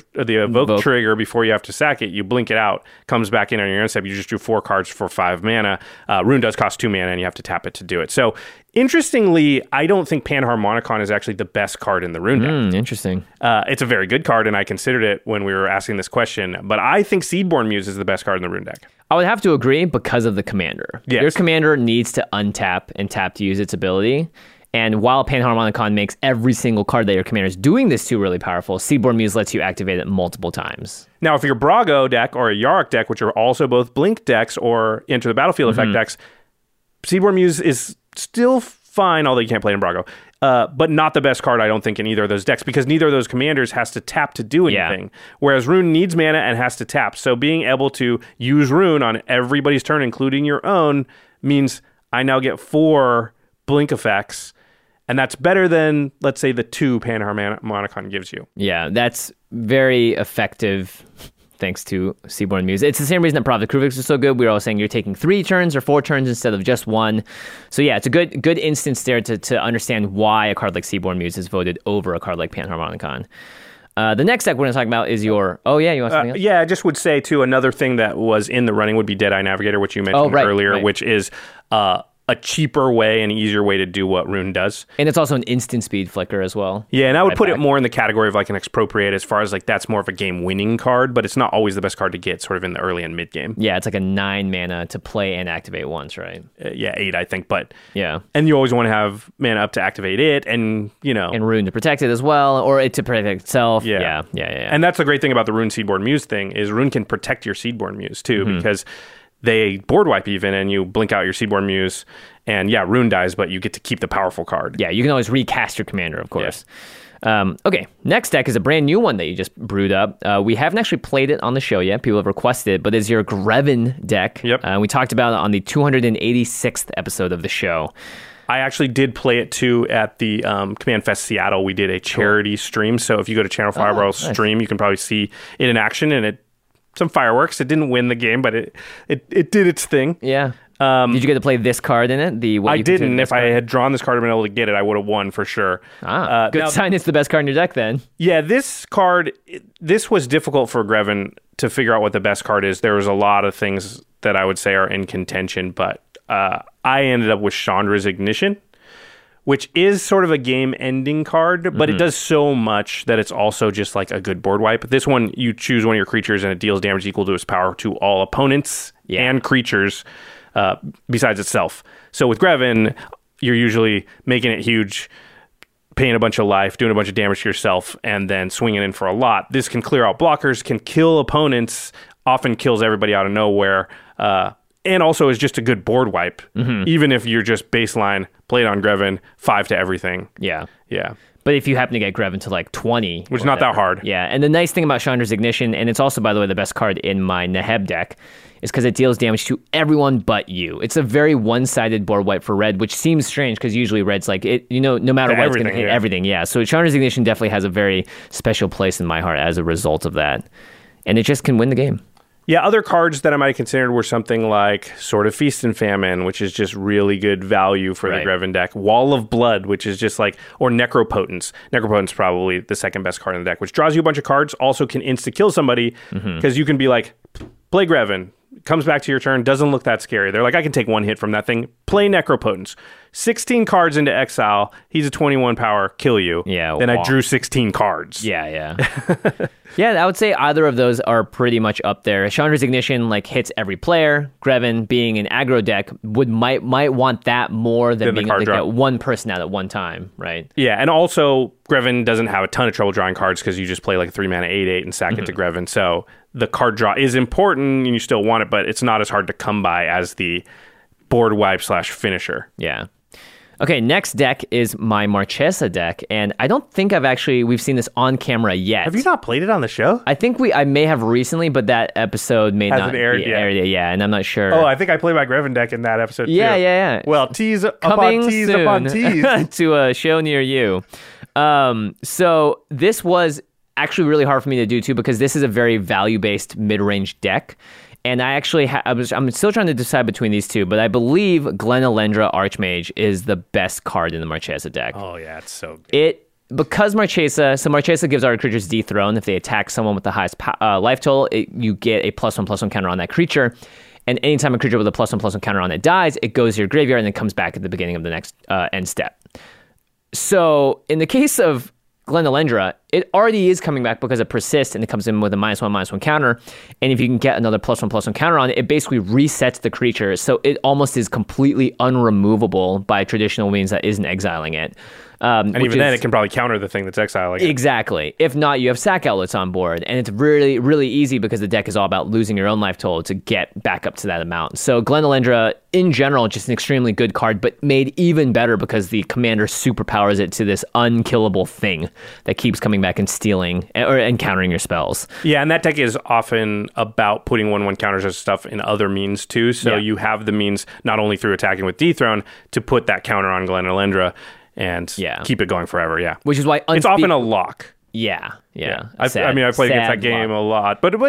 evoke trigger, before you have to sack it, you blink it out, comes back in on your end step. You just drew 4 cards for 5 mana. Rune does cost 2 mana, and you have to tap it to do it. So, interestingly, I don't think Panharmonicon is actually the best card in the Rune deck. Interesting. It's a very good card, and I considered it when we were asking this question. But I think Seedborn Muse is the best card in the Rune deck. I would have to agree because of the commander. Yes. Your commander needs to untap and tap to use its ability. And while Panharmonicon makes every single card that your commander is doing this to really powerful, Seedborn Muse lets you activate it multiple times. Now, if you're a Brago deck or a Yarok deck, which are also both Blink decks or Enter the Battlefield effect decks, Seedborn Muse is still fine, although you can't play it in Brago. But not the best card, I don't think, in either of those decks, because neither of those commanders has to tap to do anything. Whereas Rune needs mana and has to tap. So being able to use Rune on everybody's turn, including your own, means I now get 4 Blink effects. And that's better than, let's say, the 2 Panharmonicon gives you. Yeah, that's very effective thanks to Seedborn Muse. It's the same reason that Prav the Kruvix is so good. We were all saying you're taking 3 turns or 4 turns instead of just 1. So yeah, it's a good instance there to understand why a card like Seedborn Muse is voted over a card like Panharmonicon. The next deck we're going to talk about is your... Oh, yeah, you want something else? Yeah, I just would say, too, another thing that was in the running would be Deadeye Navigator, which you mentioned earlier, which is... a cheaper way and easier way to do what Rune does. And it's also an instant speed flicker as well. Yeah, and I would put it more in the category of like an Expropriate, as far as like that's more of a game-winning card, but it's not always the best card to get sort of in the early and mid-game. Yeah, it's like a 9 mana to play and activate once, right? Yeah, 8, I think, but... Yeah. And you always want to have mana up to activate it, and, you know... And Rune to protect it as well, or it to protect itself. Yeah. And that's the great thing about the Rune Seedborn Muse thing, is Rune can protect your Seedborn Muse, too, because... They board wipe even, and you blink out your Seedborn Muse, and yeah, Rune dies, but you get to keep the powerful card. Yeah, you can always recast your commander, of course. Yeah. Okay, next deck is a brand new one that you just brewed up. We haven't actually played it on the show yet. People have requested it, but it's your Greven deck. Yep. We talked about it on the 286th episode of the show. I actually did play it too at the Command Fest Seattle. We did a charity stream, so if you go to Channel Fireball stream, you can probably see it in action, and some fireworks. It didn't win the game, but it did its thing. Yeah. Did you get to play this card in it? I didn't. If I had drawn this card and been able to get it, I would have won for sure. Good sign it's the best card in your deck then. Yeah, this card, this was difficult for Greven to figure out what the best card is. There was a lot of things that I would say are in contention, but I ended up with Chandra's Ignition, which is sort of a game-ending card, but it does so much that it's also just like a good board wipe. This one, you choose one of your creatures and it deals damage equal to its power to all opponents and creatures besides itself. So with Greven, you're usually making it huge, paying a bunch of life, doing a bunch of damage to yourself, and then swinging in for a lot. This can clear out blockers, can kill opponents, often kills everybody out of nowhere, and also is just a good board wipe, even if you're just baseline, played on Greven, 5 to everything. Yeah. Yeah. But if you happen to get Greven to like 20... Which is not that hard. Yeah, and the nice thing about Chandra's Ignition, and it's also, by the way, the best card in my Neheb deck, is because it deals damage to everyone but you. It's a very one-sided board wipe for red, which seems strange because usually red's like, no matter what, it's going to hit everything. Yeah, so Chandra's Ignition definitely has a very special place in my heart as a result of that. And it just can win the game. Yeah, other cards that I might have considered were something like Sword of Feast and Famine, which is just really good value for the Greven deck. Wall of Blood, which is just like, or Necropotence. Necropotence is probably the second best card in the deck, which draws you a bunch of cards, also can insta-kill somebody, because you can be like, play Greven, comes back to your turn, doesn't look that scary. They're like, I can take one hit from that thing. Play Necropotence. 16 cards into exile. He's a 21 power. Kill you. Yeah. Then I drew 16 cards. Yeah. Yeah, I would say either of those are pretty much up there. Chandra's Ignition like hits every player. Greven, being an aggro deck, might want that more than being like that one person out at one time, right? Yeah, and also Greven doesn't have a ton of trouble drawing cards because you just play like a 3-mana 8/8 and sack it to Greven. So the card draw is important and you still want it, but it's not as hard to come by as the board wipe / finisher. Yeah. Okay, next deck is my Marchesa deck, and I don't think we've seen this on camera yet. Have you not played it on the show? I think I may have recently, but that episode may not aired yet. Yeah, and I'm not sure. Oh, I think I played my Greven deck in that episode too. Yeah. Well, tease Coming upon tease soon upon tease. to a show near you. So this was actually really hard for me to do too, because this is a very value-based mid-range deck. And I actually, I'm still trying to decide between these two, but I believe Glenalendra Archmage is the best card in the Marchesa deck. Oh yeah, it's so good. Because Marchesa gives our creatures dethrone. If they attack someone with the highest life total, you get a +1/+1 counter on that creature. And anytime a creature with a +1/+1 counter on it dies, it goes to your graveyard and then comes back at the beginning of the next end step. So in the case of Glenalendra, it already is coming back because it persists and it comes in with a -1/-1 counter. And if you can get another +1/+1 counter on it, it basically resets the creature. So it almost is completely unremovable by traditional means that isn't exiling it. And even then, it can probably counter the thing that's exiling it. Exactly. If not, you have sack outlets on board. And it's really, really easy because the deck is all about losing your own life total to get back up to that amount. So Glenalendra, in general, just an extremely good card, but made even better because the commander superpowers it to this unkillable thing that keeps coming back and stealing and countering your spells. Yeah, and that deck is often about putting 1/1 counters and stuff in other means too. So you have the means, not only through attacking with Dethrone, to put that counter on Glenalendra and keep it going forever, Which is why it's often a lock. Yeah. I've played against that game a lot, but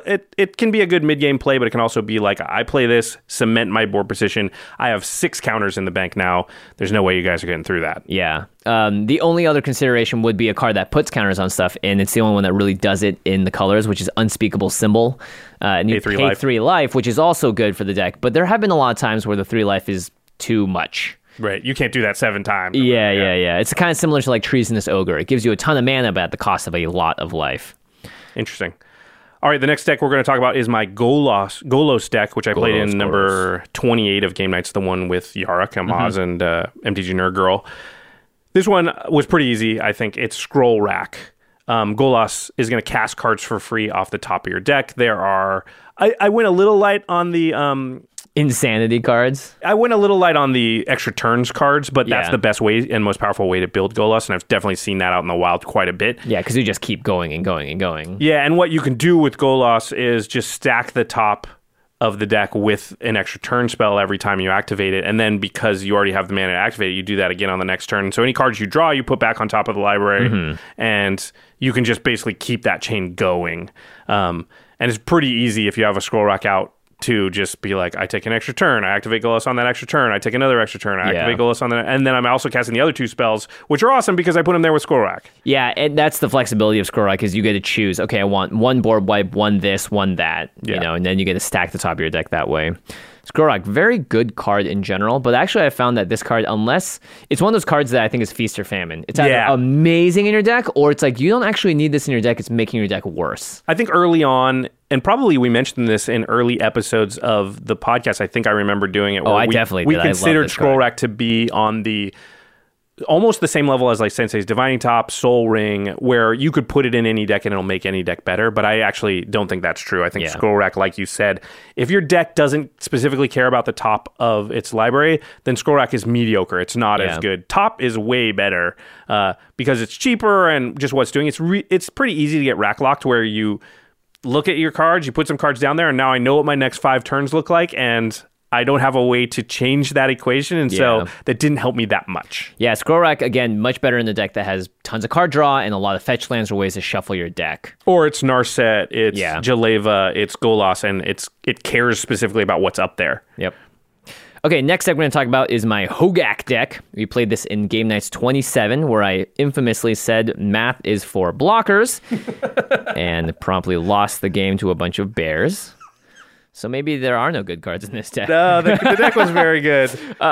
it can be a good mid-game play, but it can also be like, I play this, cement my board position. I have 6 counters in the bank now. There's no way you guys are getting through that. Yeah. The only other consideration would be a card that puts counters on stuff, and it's the only one that really does it in the colors, which is Unspeakable Symbol. And you pay 3 life, which is also good for the deck, but there have been a lot of times where the 3 life is too much. Right, you can't do that 7 times. Yeah. It's kind of similar to like Treasonous Ogre. It gives you a ton of mana, but at the cost of a lot of life. Interesting. All right, the next deck we're going to talk about is my Golos deck, which I played in number 28 of Game Nights, the one with Yara, Kamaz, and MTG Nerd Girl. This one was pretty easy, I think. It's Scroll Rack. Golos is going to cast cards for free off the top of your deck. There are... I went a little light on the... Insanity cards. I went a little light on the extra turns cards, but that's the best way and most powerful way to build Golos, and I've definitely seen that out in the wild quite a bit. Yeah, because you just keep going and going and going. Yeah, and what you can do with Golos is just stack the top of the deck with an extra turn spell every time you activate it, and then because you already have the mana to activate it, you do that again on the next turn. So any cards you draw, you put back on top of the library, and you can just basically keep that chain going. And it's pretty easy if you have a Scroll Rack out to just be like, I take an extra turn, I activate Golos on that extra turn, I take another extra turn, I activate Golos on that, and then I'm also casting the other 2 spells, which are awesome because I put them there with Scroll Rack. Yeah, and that's the flexibility of Scroll Rack, is you get to choose, okay, I want 1 board wipe, 1 this, 1 that, you know, and then you get to stack the top of your deck that way. Scroll Rack, very good card in general, but actually I found that this card, unless it's one of those cards that I think is feast or famine. It's either amazing in your deck, or it's like you don't actually need this in your deck, it's making your deck worse. I think early on, and probably we mentioned this in early episodes of the podcast, I think I remember doing it. I definitely did. We considered Scroll Rack to be on the almost the same level as like Sensei's Divining Top, Soul Ring, where you could put it in any deck and it'll make any deck better. But I actually don't think that's true. I think Scroll Rack, like you said, if your deck doesn't specifically care about the top of its library, then Scroll Rack is mediocre. It's not as good. Top is way better because it's cheaper and just what it's doing. It's pretty easy to get rack locked where you look at your cards, you put some cards down there, and now I know what my next 5 turns look like, and I don't have a way to change that equation, and so that didn't help me that much. Yeah, Scroll Rack, again, much better in the deck that has tons of card draw and a lot of fetch lands or ways to shuffle your deck. Or it's Narset, it's Jaleva, it's Golos, and it cares specifically about what's up there. Yep. Okay, next deck we're going to talk about is my Hogak deck. We played this in Game Nights 27, where I infamously said math is for blockers, and promptly lost the game to a bunch of bears. So maybe there are no good cards in this deck. No, the deck was very good.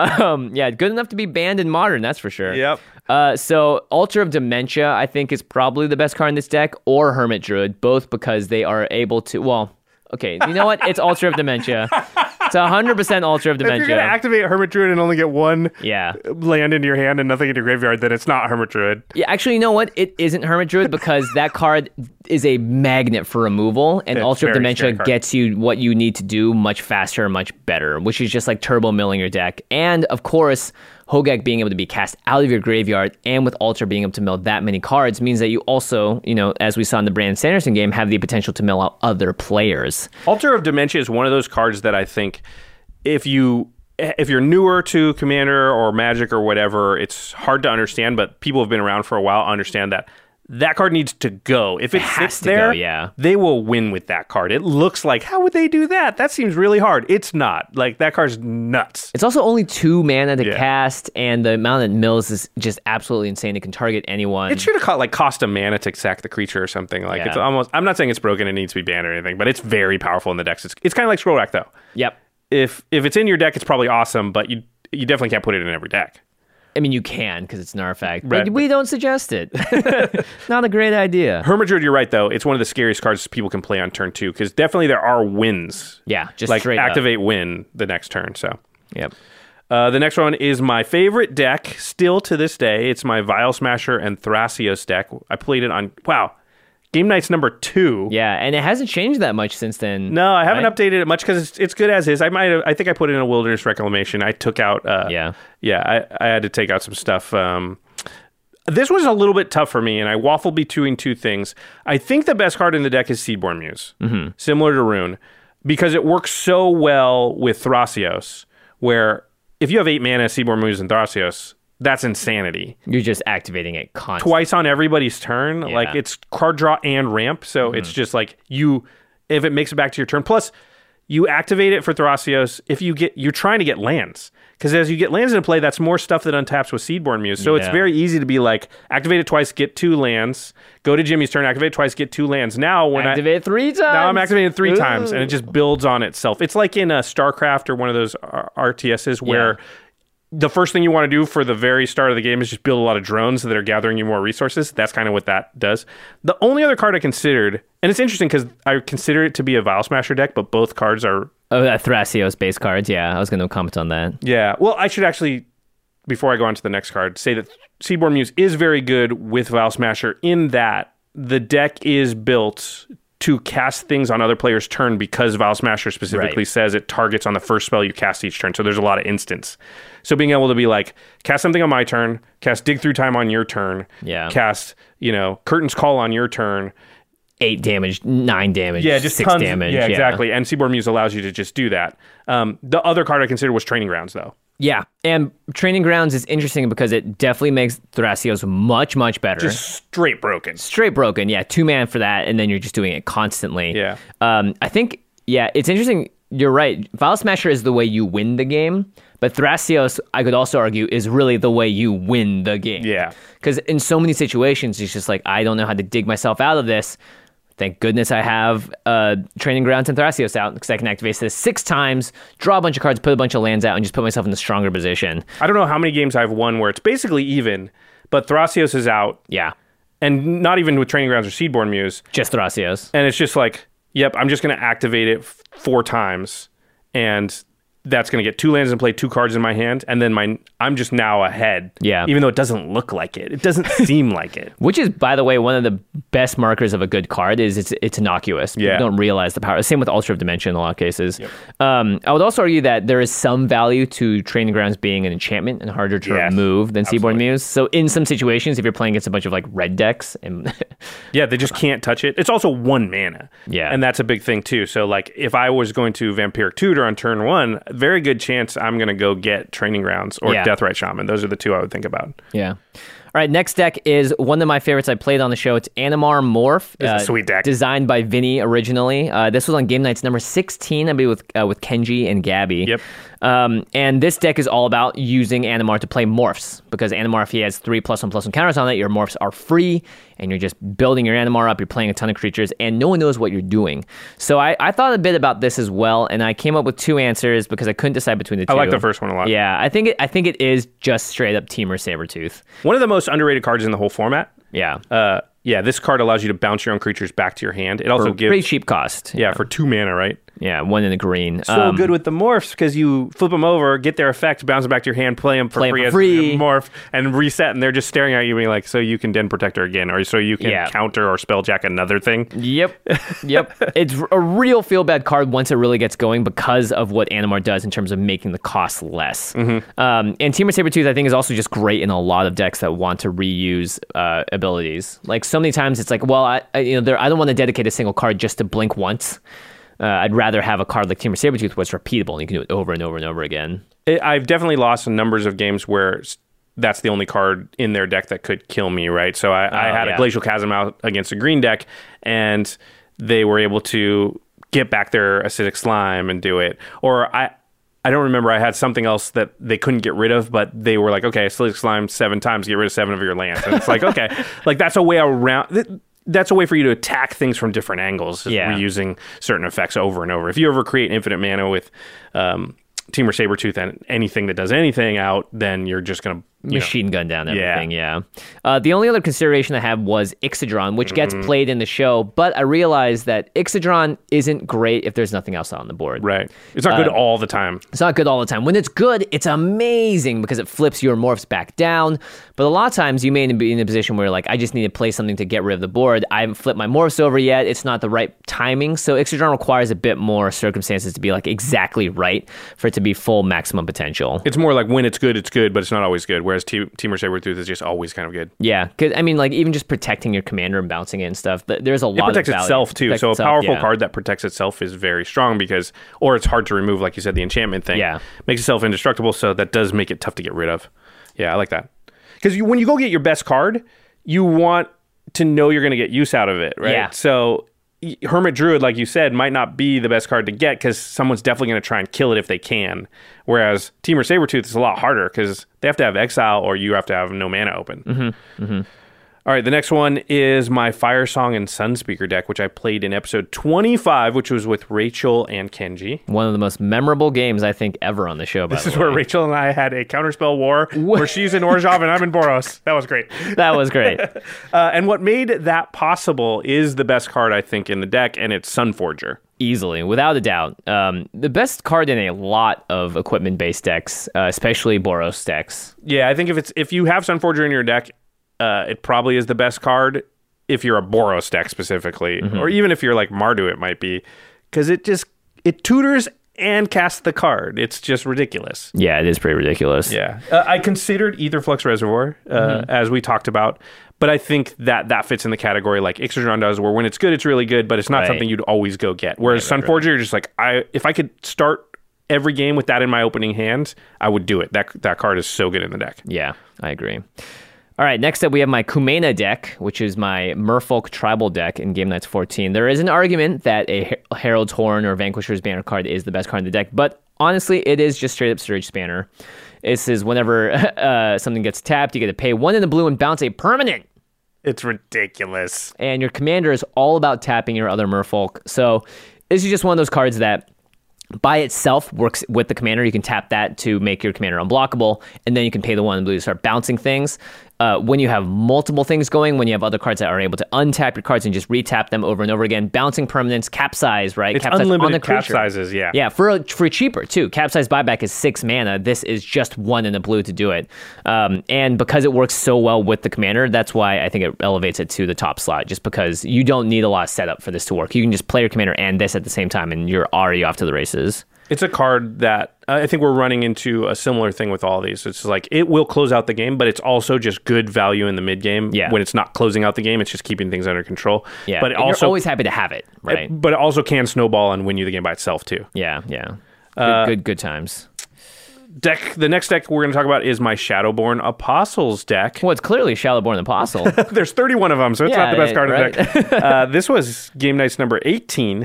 Good enough to be banned in Modern, that's for sure. Yep. So Altar of Dementia, I think, is probably the best card in this deck, or Hermit Druid, both because they are able to, you know what? It's Altar of Dementia. It's 100% Altar of Dementia. If you're going to activate Hermit Druid and only get 1 land into your hand and nothing in your graveyard, then it's not Hermit Druid. Yeah, actually, you know what? It isn't Hermit Druid because that card is a magnet for removal, and Altar of Dementia gets you what you need to do much faster and much better, which is just like turbo milling your deck. And, of course, Hogak being able to be cast out of your graveyard and with Altar being able to mill that many cards means that you also, as we saw in the Brandon Sanderson game, have the potential to mill out other players. Altar of Dementia is one of those cards that I think if you're newer to Commander or Magic or whatever, it's hard to understand, but people who have been around for a while understand that that card needs to go. If it has sits to there, go, yeah. they will win with that card. It looks like, how would they do that? That seems really hard. It's not. Like, that card's nuts. It's also only 2 mana to Yeah. cast, and the amount it mills is just absolutely insane. It can target anyone. It should have cost a mana to sack the creature or something. Like, it's Yeah. almost, I'm not saying it's broken and needs to be banned or anything, but it's very powerful in the decks. It's kind of like Scroll Rack, though. Yep. If it's in your deck, it's probably awesome, but you definitely can't put it in every deck. I mean, you can because it's an artifact, Right. but we don't suggest it. Not a great idea. Hermit Druid, you're right, though. It's one of the scariest cards people can play on turn 2, because definitely there are wins. Yeah, just like straight activate win the next turn. So Yep. the next one is my favorite deck still to this day. It's my Vial Smasher and Thrasios deck. I played it on Game Night's number 2. Yeah, and it hasn't changed that much since then. No, I haven't right? updated it much because it's good as is. I think I put it in a Wilderness Reclamation. I took out. I had to take out some stuff. This was a little bit tough for me, and I waffled between 2 things. I think the best card in the deck is Seedborn Muse, similar to Rune, because it works so well with Thrasios, where if you have 8 mana, Seedborn Muse and Thrasios, that's insanity. You're just activating it constantly. Twice on everybody's turn. Yeah. Like, it's card draw and ramp, so it's just like if it makes it back to your turn. Plus, you activate it for Thrasios if you're trying to get lands. Because as you get lands into play, that's more stuff that untaps with Seedborn Muse. So it's Yeah. very easy to be like, activate it twice, get 2 lands. Go to Jimmy's turn, activate it twice, get 2 lands. Now when Activate it 3 times. now I'm activating it 3 Ooh. times, and it just builds on itself. It's like in StarCraft or one of those RTSs where the first thing you want to do for the very start of the game is just build a lot of drones that are gathering you more resources. That's kind of what that does. The only other card I considered, and it's interesting because I consider it to be a Vial Smasher deck, but both cards are... Oh, that Thrasios base cards. Yeah, I was going to comment on that. Yeah. Well, I should actually, before I go on to the next card, say that Seedborn Muse is very good with Vial Smasher in that the deck is built to cast things on other players' turn because Vial Smasher specifically says it targets on the first spell you cast each turn. So there's a lot of instants. So being able to be like, cast something on my turn, cast Dig Through Time on your turn, cast, Curtain's Call on your turn. 8 damage, 9 damage, Yeah, just 6 tons. damage. Yeah, exactly. And Seedborn Muse allows you to just do that. The other card I considered was Training Grounds, though. Yeah, and Training Grounds is interesting because it definitely makes Thrasios much, much better. Just straight broken. Straight broken, yeah. 2 mana for that, and then you're just doing it constantly. Yeah. I think, it's interesting. You're right. Vial Smasher is the way you win the game, but Thrasios, I could also argue, is really the way you win the game. Yeah. Because in so many situations, it's just like, I don't know how to dig myself out of this. Thank goodness I have Training Grounds and Thrasios out because I can activate this 6 times, draw a bunch of cards, put a bunch of lands out, and just put myself in a stronger position. I don't know how many games I've won where it's basically even, but Thrasios is out. Yeah. And not even with Training Grounds or Seedborn Muse. Just Thrasios. And it's just like, yep, I'm just going to activate it 4 times, and that's going to get 2 lands and play 2 cards in my hand, and then I'm just now ahead. Yeah. Even though it doesn't look like it. It doesn't seem like it. Which is, by the way, one of the best markers of a good card is it's innocuous. Yeah. People don't realize the power. Same with Ultra of Dimension in a lot of cases. Yep. I would also argue that there is some value to Training Grounds being an enchantment and harder to remove than Seedborn Muse. So in some situations, if you're playing against a bunch of like red decks, and Yeah, they just can't touch it. It's also 1 mana. Yeah. And that's a big thing too. So like if I was going to Vampiric Tutor on turn 1, very good chance I'm going to go get Training Grounds or Deathrite Shaman. Those are the 2 I would think about. yeah. All right, next deck is one of my favorites I played on the show. It's Animar Morph. It's a sweet deck. Designed by Vinny originally. This was on Game Night's number 16, I believe, with Kenji and Gabby. Yep. And this deck is all about using Animar to play Morphs, because Animar, if he has 3+1/+1 counters on it, your Morphs are free, and you're just building your Animar up, you're playing a ton of creatures, and no one knows what you're doing. So I thought a bit about this as well, and I came up with 2 answers because I couldn't decide between the 2. I like the first one a lot. Yeah, I think it is just straight up Temur Sabertooth. One of the most underrated cards in the whole format. Yeah. This card allows you to bounce your own creatures back to your hand. It also For gives... pretty cheap cost. Yeah, for 2 mana, right? Yeah, 1 in the green. So good with the morphs because you flip them over, get their effect, bounce them back to your hand, play them for free as a morph, and reset, and they're just staring at you being like, so you can Den Protector again, or so you can counter or Spelljack another thing. Yep. It's a real feel-bad card once it really gets going because of what Animar does in terms of making the cost less. And Temur Sabertooth, I think, is also just great in a lot of decks that want to reuse abilities. Like, so many times it's like, well, I don't want to dedicate a single card just to blink once. I'd rather have a card like Temur Sabertooth where it's repeatable and you can do it over and over and over again. I've definitely lost numbers of games where that's the only card in their deck that could kill me, right? So I had a Glacial Chasm out against a green deck, and they were able to get back their Acidic Slime and do it. Or I don't remember. I had something else that they couldn't get rid of, but they were like, okay, Acidic Slime 7 times, get rid of 7 of your lands. And it's like, okay, like that's a way around... That's a way for you to attack things from different angles, reusing certain effects over and over. If you ever create infinite mana with Temur Sabertooth and anything that does anything out, then you're just going to machine gun down everything. The only other consideration I have was Ixodron, which gets played in the show, but I realized that Ixodron isn't great if there's nothing else on the board. Right. It's not good all the time. It's not good all the time. When it's good, it's amazing because it flips your morphs back down. But a lot of times you may be in a position where like, I just need to play something to get rid of the board. I haven't flipped my morphs over yet. It's not the right timing. So Ixodron requires a bit more circumstances to be like exactly right for it to be full maximum potential. It's more like when it's good, but it's not always good. Whereas Temur Sabertooth is just always kind of good. Yeah, because I mean, like even just protecting your commander and bouncing it and stuff. There's a lot. It protects of value. Itself too. So a powerful card that protects itself is very strong because, or it's hard to remove, like you said, the enchantment thing. Yeah, makes itself indestructible. So that does make it tough to get rid of. Yeah, I like that because when you go get your best card, you want to know you're going to get use out of it, right? Yeah. So Hermit Druid, like you said, might not be the best card to get because someone's definitely going to try and kill it if they can. Whereas Temur Sabertooth is a lot harder because they have to have exile or you have to have no mana open. All right, the next one is my Fire Song and Sunspeaker deck, which I played in episode 25, which was with Rachel and Kenji. One of the most memorable games, I think, ever on the show, by the way. This is where Rachel and I had a counterspell war where she's in Orzhov and I'm in Boros. That was great. That was great. And what made that possible is the best card, I think, in the deck, and it's Sunforger. Easily, without a doubt. The best card in a lot of equipment-based decks, especially Boros decks. Yeah, I think if you have Sunforger in your deck, it probably is the best card if you're a Boros deck specifically, or even if you're like Mardu, it might be, because it tutors and casts the card. It's just ridiculous. Yeah, it is pretty ridiculous. Yeah, I considered Aetherflux Reservoir as we talked about, but I think that fits in the category like Ixodron does, where when it's good, it's really good, but it's not something you'd always go get. Whereas Sunforger, you're just like, if I could start every game with that in my opening hand, I would do it. That card is so good in the deck. Yeah, I agree. All right, next up we have my Kumena deck, which is my Merfolk tribal deck in Game Nights 14. There is an argument that a Herald's Horn or Vanquisher's Banner card is the best card in the deck, but honestly, it is just straight up Surge Spanner. It says whenever something gets tapped, you get to pay 1 in the blue and bounce a permanent. It's ridiculous. And your commander is all about tapping your other Merfolk. So this is just one of those cards that by itself works with the commander. You can tap that to make your commander unblockable, and then you can pay the 1 in blue to start bouncing things. When you have multiple things going, when you have other cards that are able to untap your cards and just retap them over and over again, bouncing permanents, capsize, right? It's capsize unlimited on the capsizes, yeah. Yeah, for cheaper, too. Capsize buyback is 6 mana. This is just 1 in the blue to do it. And because it works so well with the commander, that's why I think it elevates it to the top slot, just because you don't need a lot of setup for this to work. You can just play your commander and this at the same time, and you're already off to the races. It's a card that I think we're running into a similar thing with all these. It's like it will close out the game, but it's also just good value in the mid game. Yeah. When it's not closing out the game, it's just keeping things under control. Yeah, but and you're always happy to have it, right? But it also can snowball and win you the game by itself too. Yeah. Good times. The next deck we're going to talk about is my Shadowborn Apostles deck. Well, it's clearly Shadowborn Apostle. There's 31 of them, so it's not the best card in the deck. This was Game Nights number 18.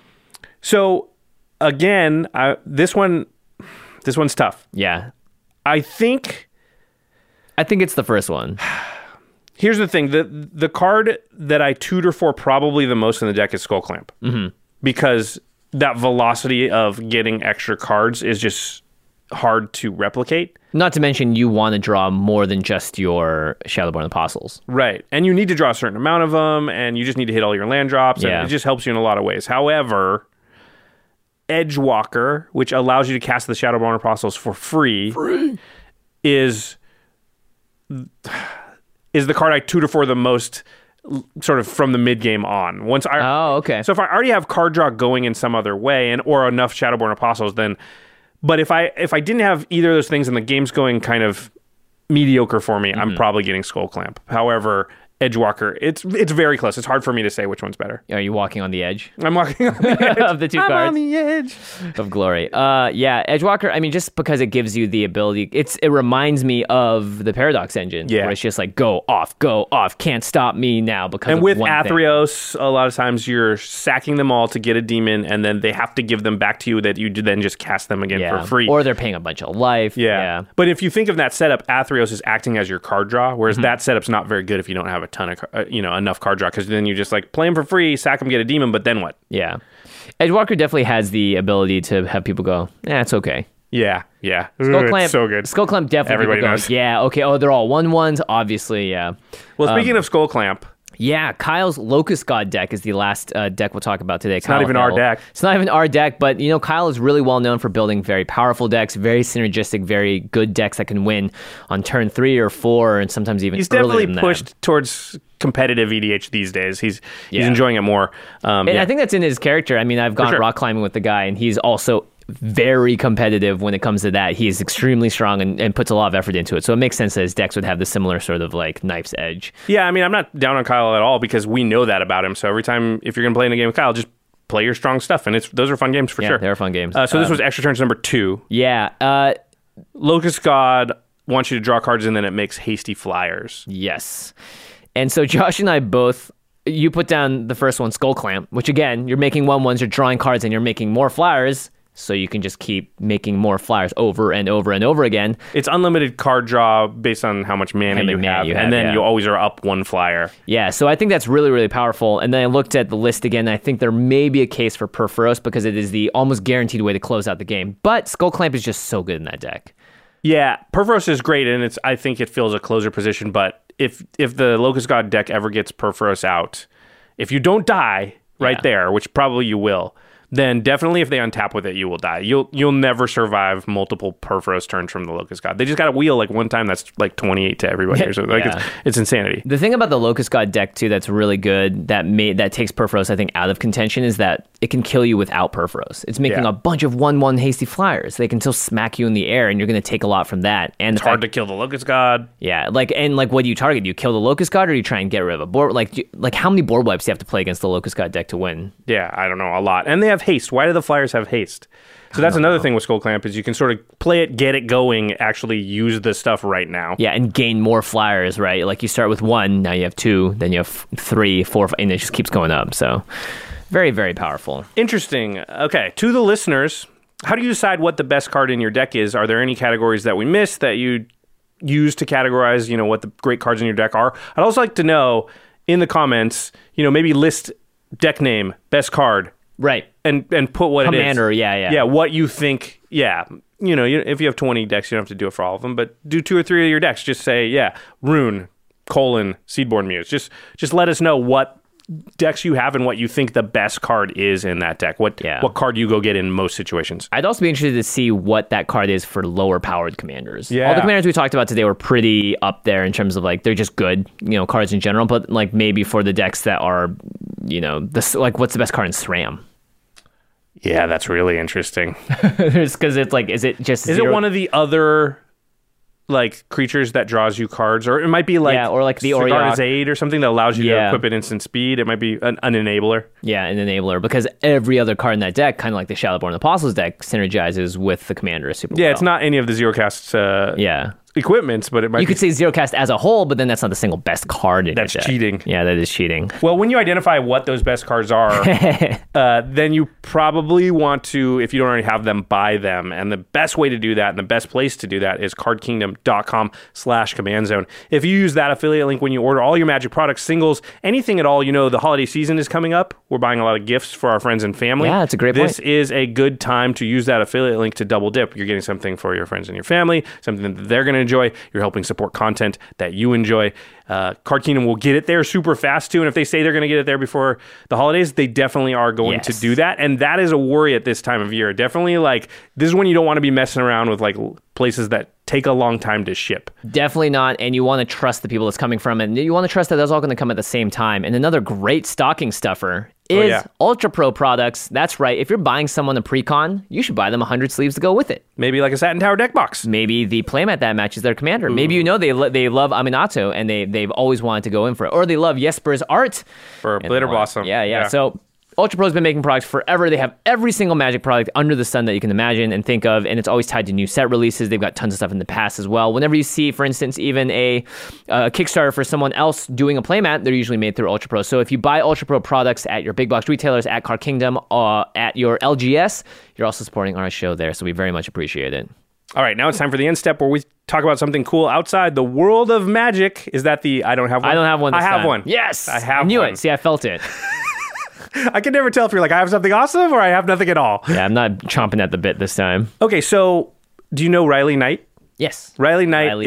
So again, this one's tough. Yeah. I think it's the first one. Here's the thing. The card that I tutor for probably the most in the deck is Skullclamp. Mm-hmm. Because that velocity of getting extra cards is just hard to replicate. Not to mention you want to draw more than just your Shadowborn Apostles. Right. And you need to draw a certain amount of them, and you just need to hit all your land drops, and it just helps you in a lot of ways. However, Edgewalker, which allows you to cast the Shadowborn Apostles for free. is the card I tutor for the most, sort of from the mid game on. Okay. So if I already have card draw going in some other way or enough Shadowborn Apostles, then. But if I didn't have either of those things and the game's going kind of mediocre for me, I'm probably getting Skullclamp. However, Edgewalker. It's very close. It's hard for me to say which one's better. Are you walking on the edge? I'm walking on the edge. Of the two cards. I'm on the edge of glory. Yeah, Edgewalker, I mean, just because it gives you the ability, it reminds me of the Paradox engine. Yeah. Where it's just like, go off, can't stop me now because And of with one Athreos, a lot of times you're sacking them all to get a demon, and then they have to give them back to you that you then just cast them again for free. Or they're paying a bunch of life. Yeah. But if you think of that setup, Athreos is acting as your card draw, whereas that setup's not very good if you don't have a ton of, enough card draw, because then you just like play them for free, sack them, get a demon, but then what? Yeah. Edgewalker definitely has the ability to have people go, it's okay. Yeah. Skullclamp, it's so good. Skullclamp definitely. Everybody people knows. Go, yeah, okay. Oh, they're all 1/1s, obviously, yeah. Well, speaking of Skullclamp, yeah, Kyle's Locust God deck is the last deck we'll talk about today. It's not even our deck. It's not even our deck, but Kyle is really well known for building very powerful decks, very synergistic, very good decks that can win on turn 3 or 4, and sometimes even he's earlier definitely than pushed that. towards competitive EDH these days. He's enjoying it more. And I think that's in his character. I mean, I've gone rock climbing with the guy, and he's also very competitive when it comes to that. He is extremely strong and puts a lot of effort into it. So it makes sense that his decks would have the similar sort of like knife's edge. Yeah, I mean, I'm not down on Kyle at all because we know that about him. So every time, if you're going to play in a game with Kyle, just play your strong stuff. And those are fun games for sure. They're fun games. So this was Extra Turns number 2. Yeah. Locust God wants you to draw cards and then it makes hasty flyers. Yes. And so Josh and I both... You put down the first one, Skullclamp, which again, you're making 1/1s, you're drawing cards, and you're making more flyers. So you can just keep making more flyers over and over and over again. It's unlimited card draw based on how much mana you have. And then you always are up 1 flyer. Yeah, so I think that's really, really powerful. And then I looked at the list again, and I think there may be a case for Purphoros because it is the almost guaranteed way to close out the game. But Skullclamp is just so good in that deck. Yeah, Purphoros is great, and I think it fills a closer position. But if the Locust God deck ever gets Purphoros out, if you don't die there, which probably you will, then definitely if they untap with it, you will die. You'll never survive multiple Purphoros turns from the Locust God. They just got a wheel like one time that's like 28 to everybody. Or something. Like it's insanity. The thing about the Locust God deck too that's really good that takes Purphoros I think out of contention is that it can kill you without Purphoros. It's making a bunch of 1/1 hasty flyers. They can still smack you in the air, and you're going to take a lot from that. And it's hard to kill the Locust God. Yeah, what do you target? Do you kill the Locust God, or do you try and get rid of a board? Like how many board wipes do you have to play against the Locust God deck to win? Yeah, I don't know, a lot. And they have haste. Why do the flyers have haste? So that's another thing with Skullclamp is you can sort of play it, get it going, actually use the stuff right now. Yeah, and gain more flyers, right? Like you start with 1, now you have 2, then you have 3, 4, 5, and it just keeps going up. So very, very powerful. Interesting. Okay, to the listeners, how do you decide what the best card in your deck is? Are there any categories that we missed that you use to categorize, what the great cards in your deck are? I'd also like to know in the comments, maybe list deck name, best card. Right. And put what Commander, it is. yeah. Yeah, what you think, if you have 20 decks, you don't have to do it for all of them, but do 2 or 3 of your decks. Just say, Rune, Seedborn Muse. Just let us know what decks you have and what you think the best card is in that deck. What card you go get in most situations. I'd also be interested to see what that card is for lower powered commanders. Yeah. All the commanders we talked about today were pretty up there in terms of they're just good, cards in general, but maybe for the decks that are, what's the best card in SRAM? Yeah, that's really interesting. Because it's is it just is it one of the other creatures that draws you cards, or it might be or the Sigarda's Aid or something that allows you to equip it instant speed. It might be an enabler. Yeah, an enabler, because every other card in that deck, kind of like the Shadowborn Apostles deck, synergizes with the commander super well. Yeah, it's not any of the Zerocast's equipments, but it might. You could say Zerocast as a whole, but then that's not the single best card in That's your deck. cheating. Yeah, that is cheating. Well, when you identify what those best cards are, then you probably want to, if you don't already have them, buy them. And the best way to do that and the best place to do that is cardkingdom.com/command zone. If you use that affiliate link when you order all your Magic products, singles, anything at all, the holiday season is coming up. We're buying a lot of gifts for our friends and family. Yeah, it's a great point. This is a good time to use that affiliate link to double dip. You're getting something for your friends and your family, something that they're going to enjoy. You're helping support content that you enjoy. Card Kingdom will get it there super fast too, and if they say they're going to get it there before the holidays, they definitely are going to do that, and that is a worry at this time of year. Definitely, this is when you don't want to be messing around with places that take a long time to ship. Definitely not, and you want to trust the people it's coming from, and you want to trust that that's all going to come at the same time. And another great stocking stuffer is Ultra Pro products. That's right. If you're buying someone a pre-con, you should buy them 100 sleeves to go with it. Maybe like a Satin Tower deck box. Maybe the playmat that matches their commander. Ooh. Maybe they love Aminato and they've always wanted to go in for it. Or they love Jesper's art. For Glitter Blossom. Yeah. So Ultra Pro's been making products forever. They have every single Magic product under the sun that you can imagine and think of, and it's always tied to new set releases. They've got tons of stuff in the past as well. Whenever you see, for instance, even a Kickstarter for someone else doing a playmat, they're usually made through Ultra Pro. So if you buy Ultra Pro products at your big box retailers, at Card Kingdom, at your LGS, you're also supporting our show there, so we very much appreciate it. All right, now it's time for the end step where we talk about something cool outside the world of Magic. Is that the I don't have one? I don't have one this I have time. one. Yes! I have I knew one. it. See, I felt it. I can never tell if you're like, I have something awesome or I have nothing at all. Yeah, I'm not chomping at the bit this time. Okay, so do you know Riley Knight? Yes. Riley Knight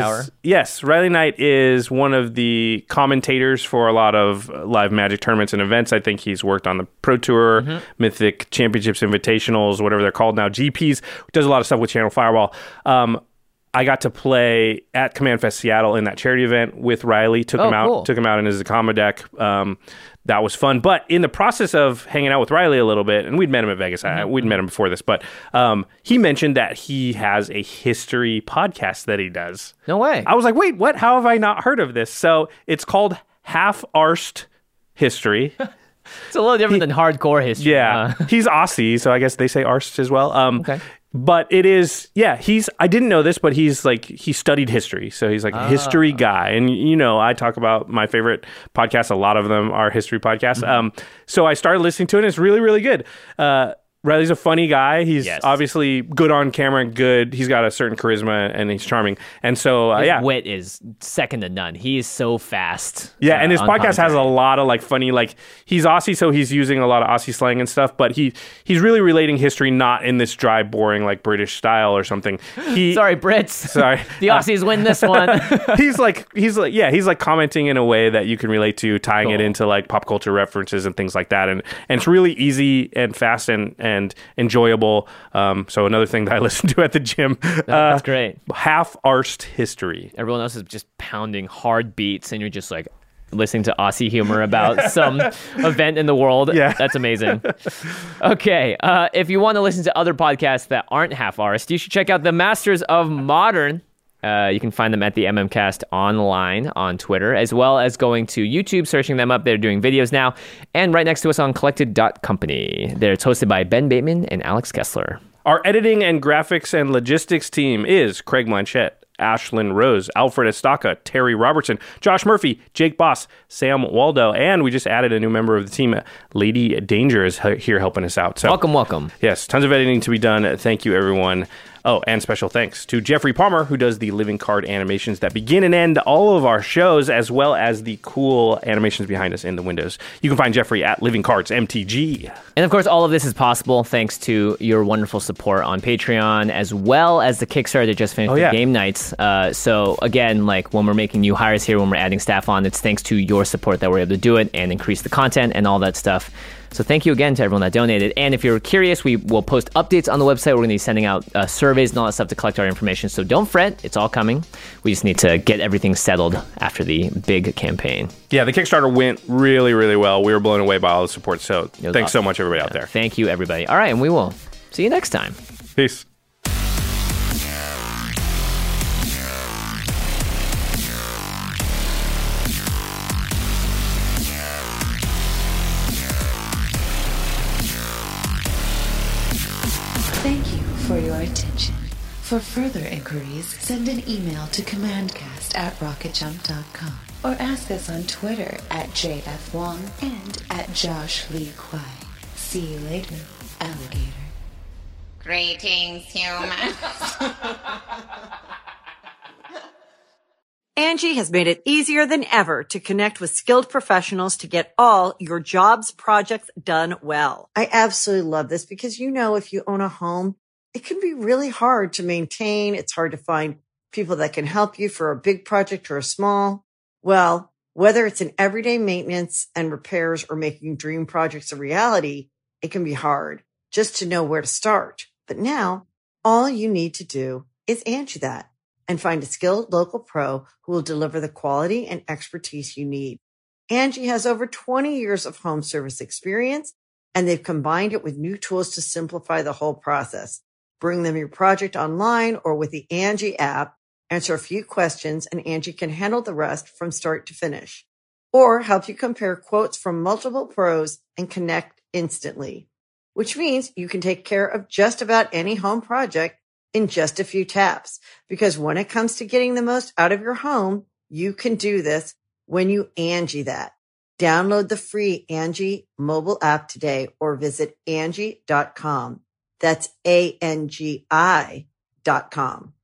is one of the commentators for a lot of live Magic tournaments and events. I think he's worked on the Pro Tour, Mythic Championships, Invitationals, whatever they're called now, GPs. Does a lot of stuff with Channel Fireball. I got to play at Command Fest Seattle in that charity event with Riley. Took him out in his Akama deck. That was fun. But in the process of hanging out with Riley a little bit, and we'd met him at Vegas. We'd met him before this, but he mentioned that he has a history podcast that he does. No way. I was like, wait, what? How have I not heard of this? So it's called Half-Arsed History. It's a little different than hardcore history. Yeah. He's Aussie, so I guess they say arsed as well. Okay. But it is, I didn't know this, but he studied history. So he's like a history guy. And, I talk about my favorite podcasts. A lot of them are history podcasts. So I started listening to it, and it's really, really good. Riley's a funny guy. He's obviously good on camera and good. He's got a certain charisma and he's charming. And so, his wit is second to none. He is so fast. Yeah, and his podcast has a lot of funny, he's Aussie, so he's using a lot of Aussie slang and stuff, but he's really relating history, not in this dry, boring, British style or something. Sorry, Brits. Sorry. The Aussies win this one. he's commenting in a way that you can relate to, tying it into pop culture references and things like that. And it's really easy and fast and enjoyable. So another thing that I listen to at the gym. That's great. Half-Arsed History. Everyone else is just pounding hard beats, and you're just listening to Aussie humor about some event in the world. Yeah. That's amazing. Okay. If you want to listen to other podcasts that aren't half-arsed, you should check out the Masters of Modern. You can find them at the MMCast online on Twitter, as well as going to YouTube, searching them up. They're doing videos now. And right next to us on Collected.company. It's hosted by Ben Bateman and Alex Kessler. Our editing and graphics and logistics team is Craig Blanchett, Ashlyn Rose, Alfred Estaca, Terry Robertson, Josh Murphy, Jake Boss, Sam Waldo, and we just added a new member of the team. Lady Danger is here helping us out. So, welcome. Yes, tons of editing to be done. Thank you, everyone. Oh, and special thanks to Jeffrey Palmer, who does the living card animations that begin and end all of our shows, as well as the cool animations behind us in the windows. You can find Jeffrey at Living Cards MTG. And of course, all of this is possible thanks to your wonderful support on Patreon, as well as the Kickstarter that just finished with Game Nights. So again, when we're making new hires here, when we're adding staff on, it's thanks to your support that we're able to do it and increase the content and all that stuff. So thank you again to everyone that donated. And if you're curious, we will post updates on the website. We're going to be sending out surveys and all that stuff to collect our information. So don't fret. It's all coming. We just need to get everything settled after the big campaign. Yeah, the Kickstarter went really, really well. We were blown away by all the support. So thanks so much, everybody out there. Thank you, everybody. All right, and we will see you next time. Peace. Thank you for your attention. For further inquiries, send an email to commandcast@rocketjump.com or ask us on Twitter at JFWong and at Josh Lee Kwai. See you later, alligator. Greetings, humans. Angie has made it easier than ever to connect with skilled professionals to get all your jobs projects done well. I absolutely love this because, if you own a home, it can be really hard to maintain. It's hard to find people that can help you for a big project or a small. Well, whether it's in everyday maintenance and repairs or making dream projects a reality, it can be hard just to know where to start. But now all you need to do is Angie that and find a skilled local pro who will deliver the quality and expertise you need. Angie has over 20 years of home service experience, and they've combined it with new tools to simplify the whole process. Bring them your project online or with the Angie app, answer a few questions, and Angie can handle the rest from start to finish. Or help you compare quotes from multiple pros and connect instantly. Which means you can take care of just about any home project in just a few taps. Because when it comes to getting the most out of your home, you can do this when you Angie that. Download the free Angie mobile app today or visit Angie.com. That's ANGI.com.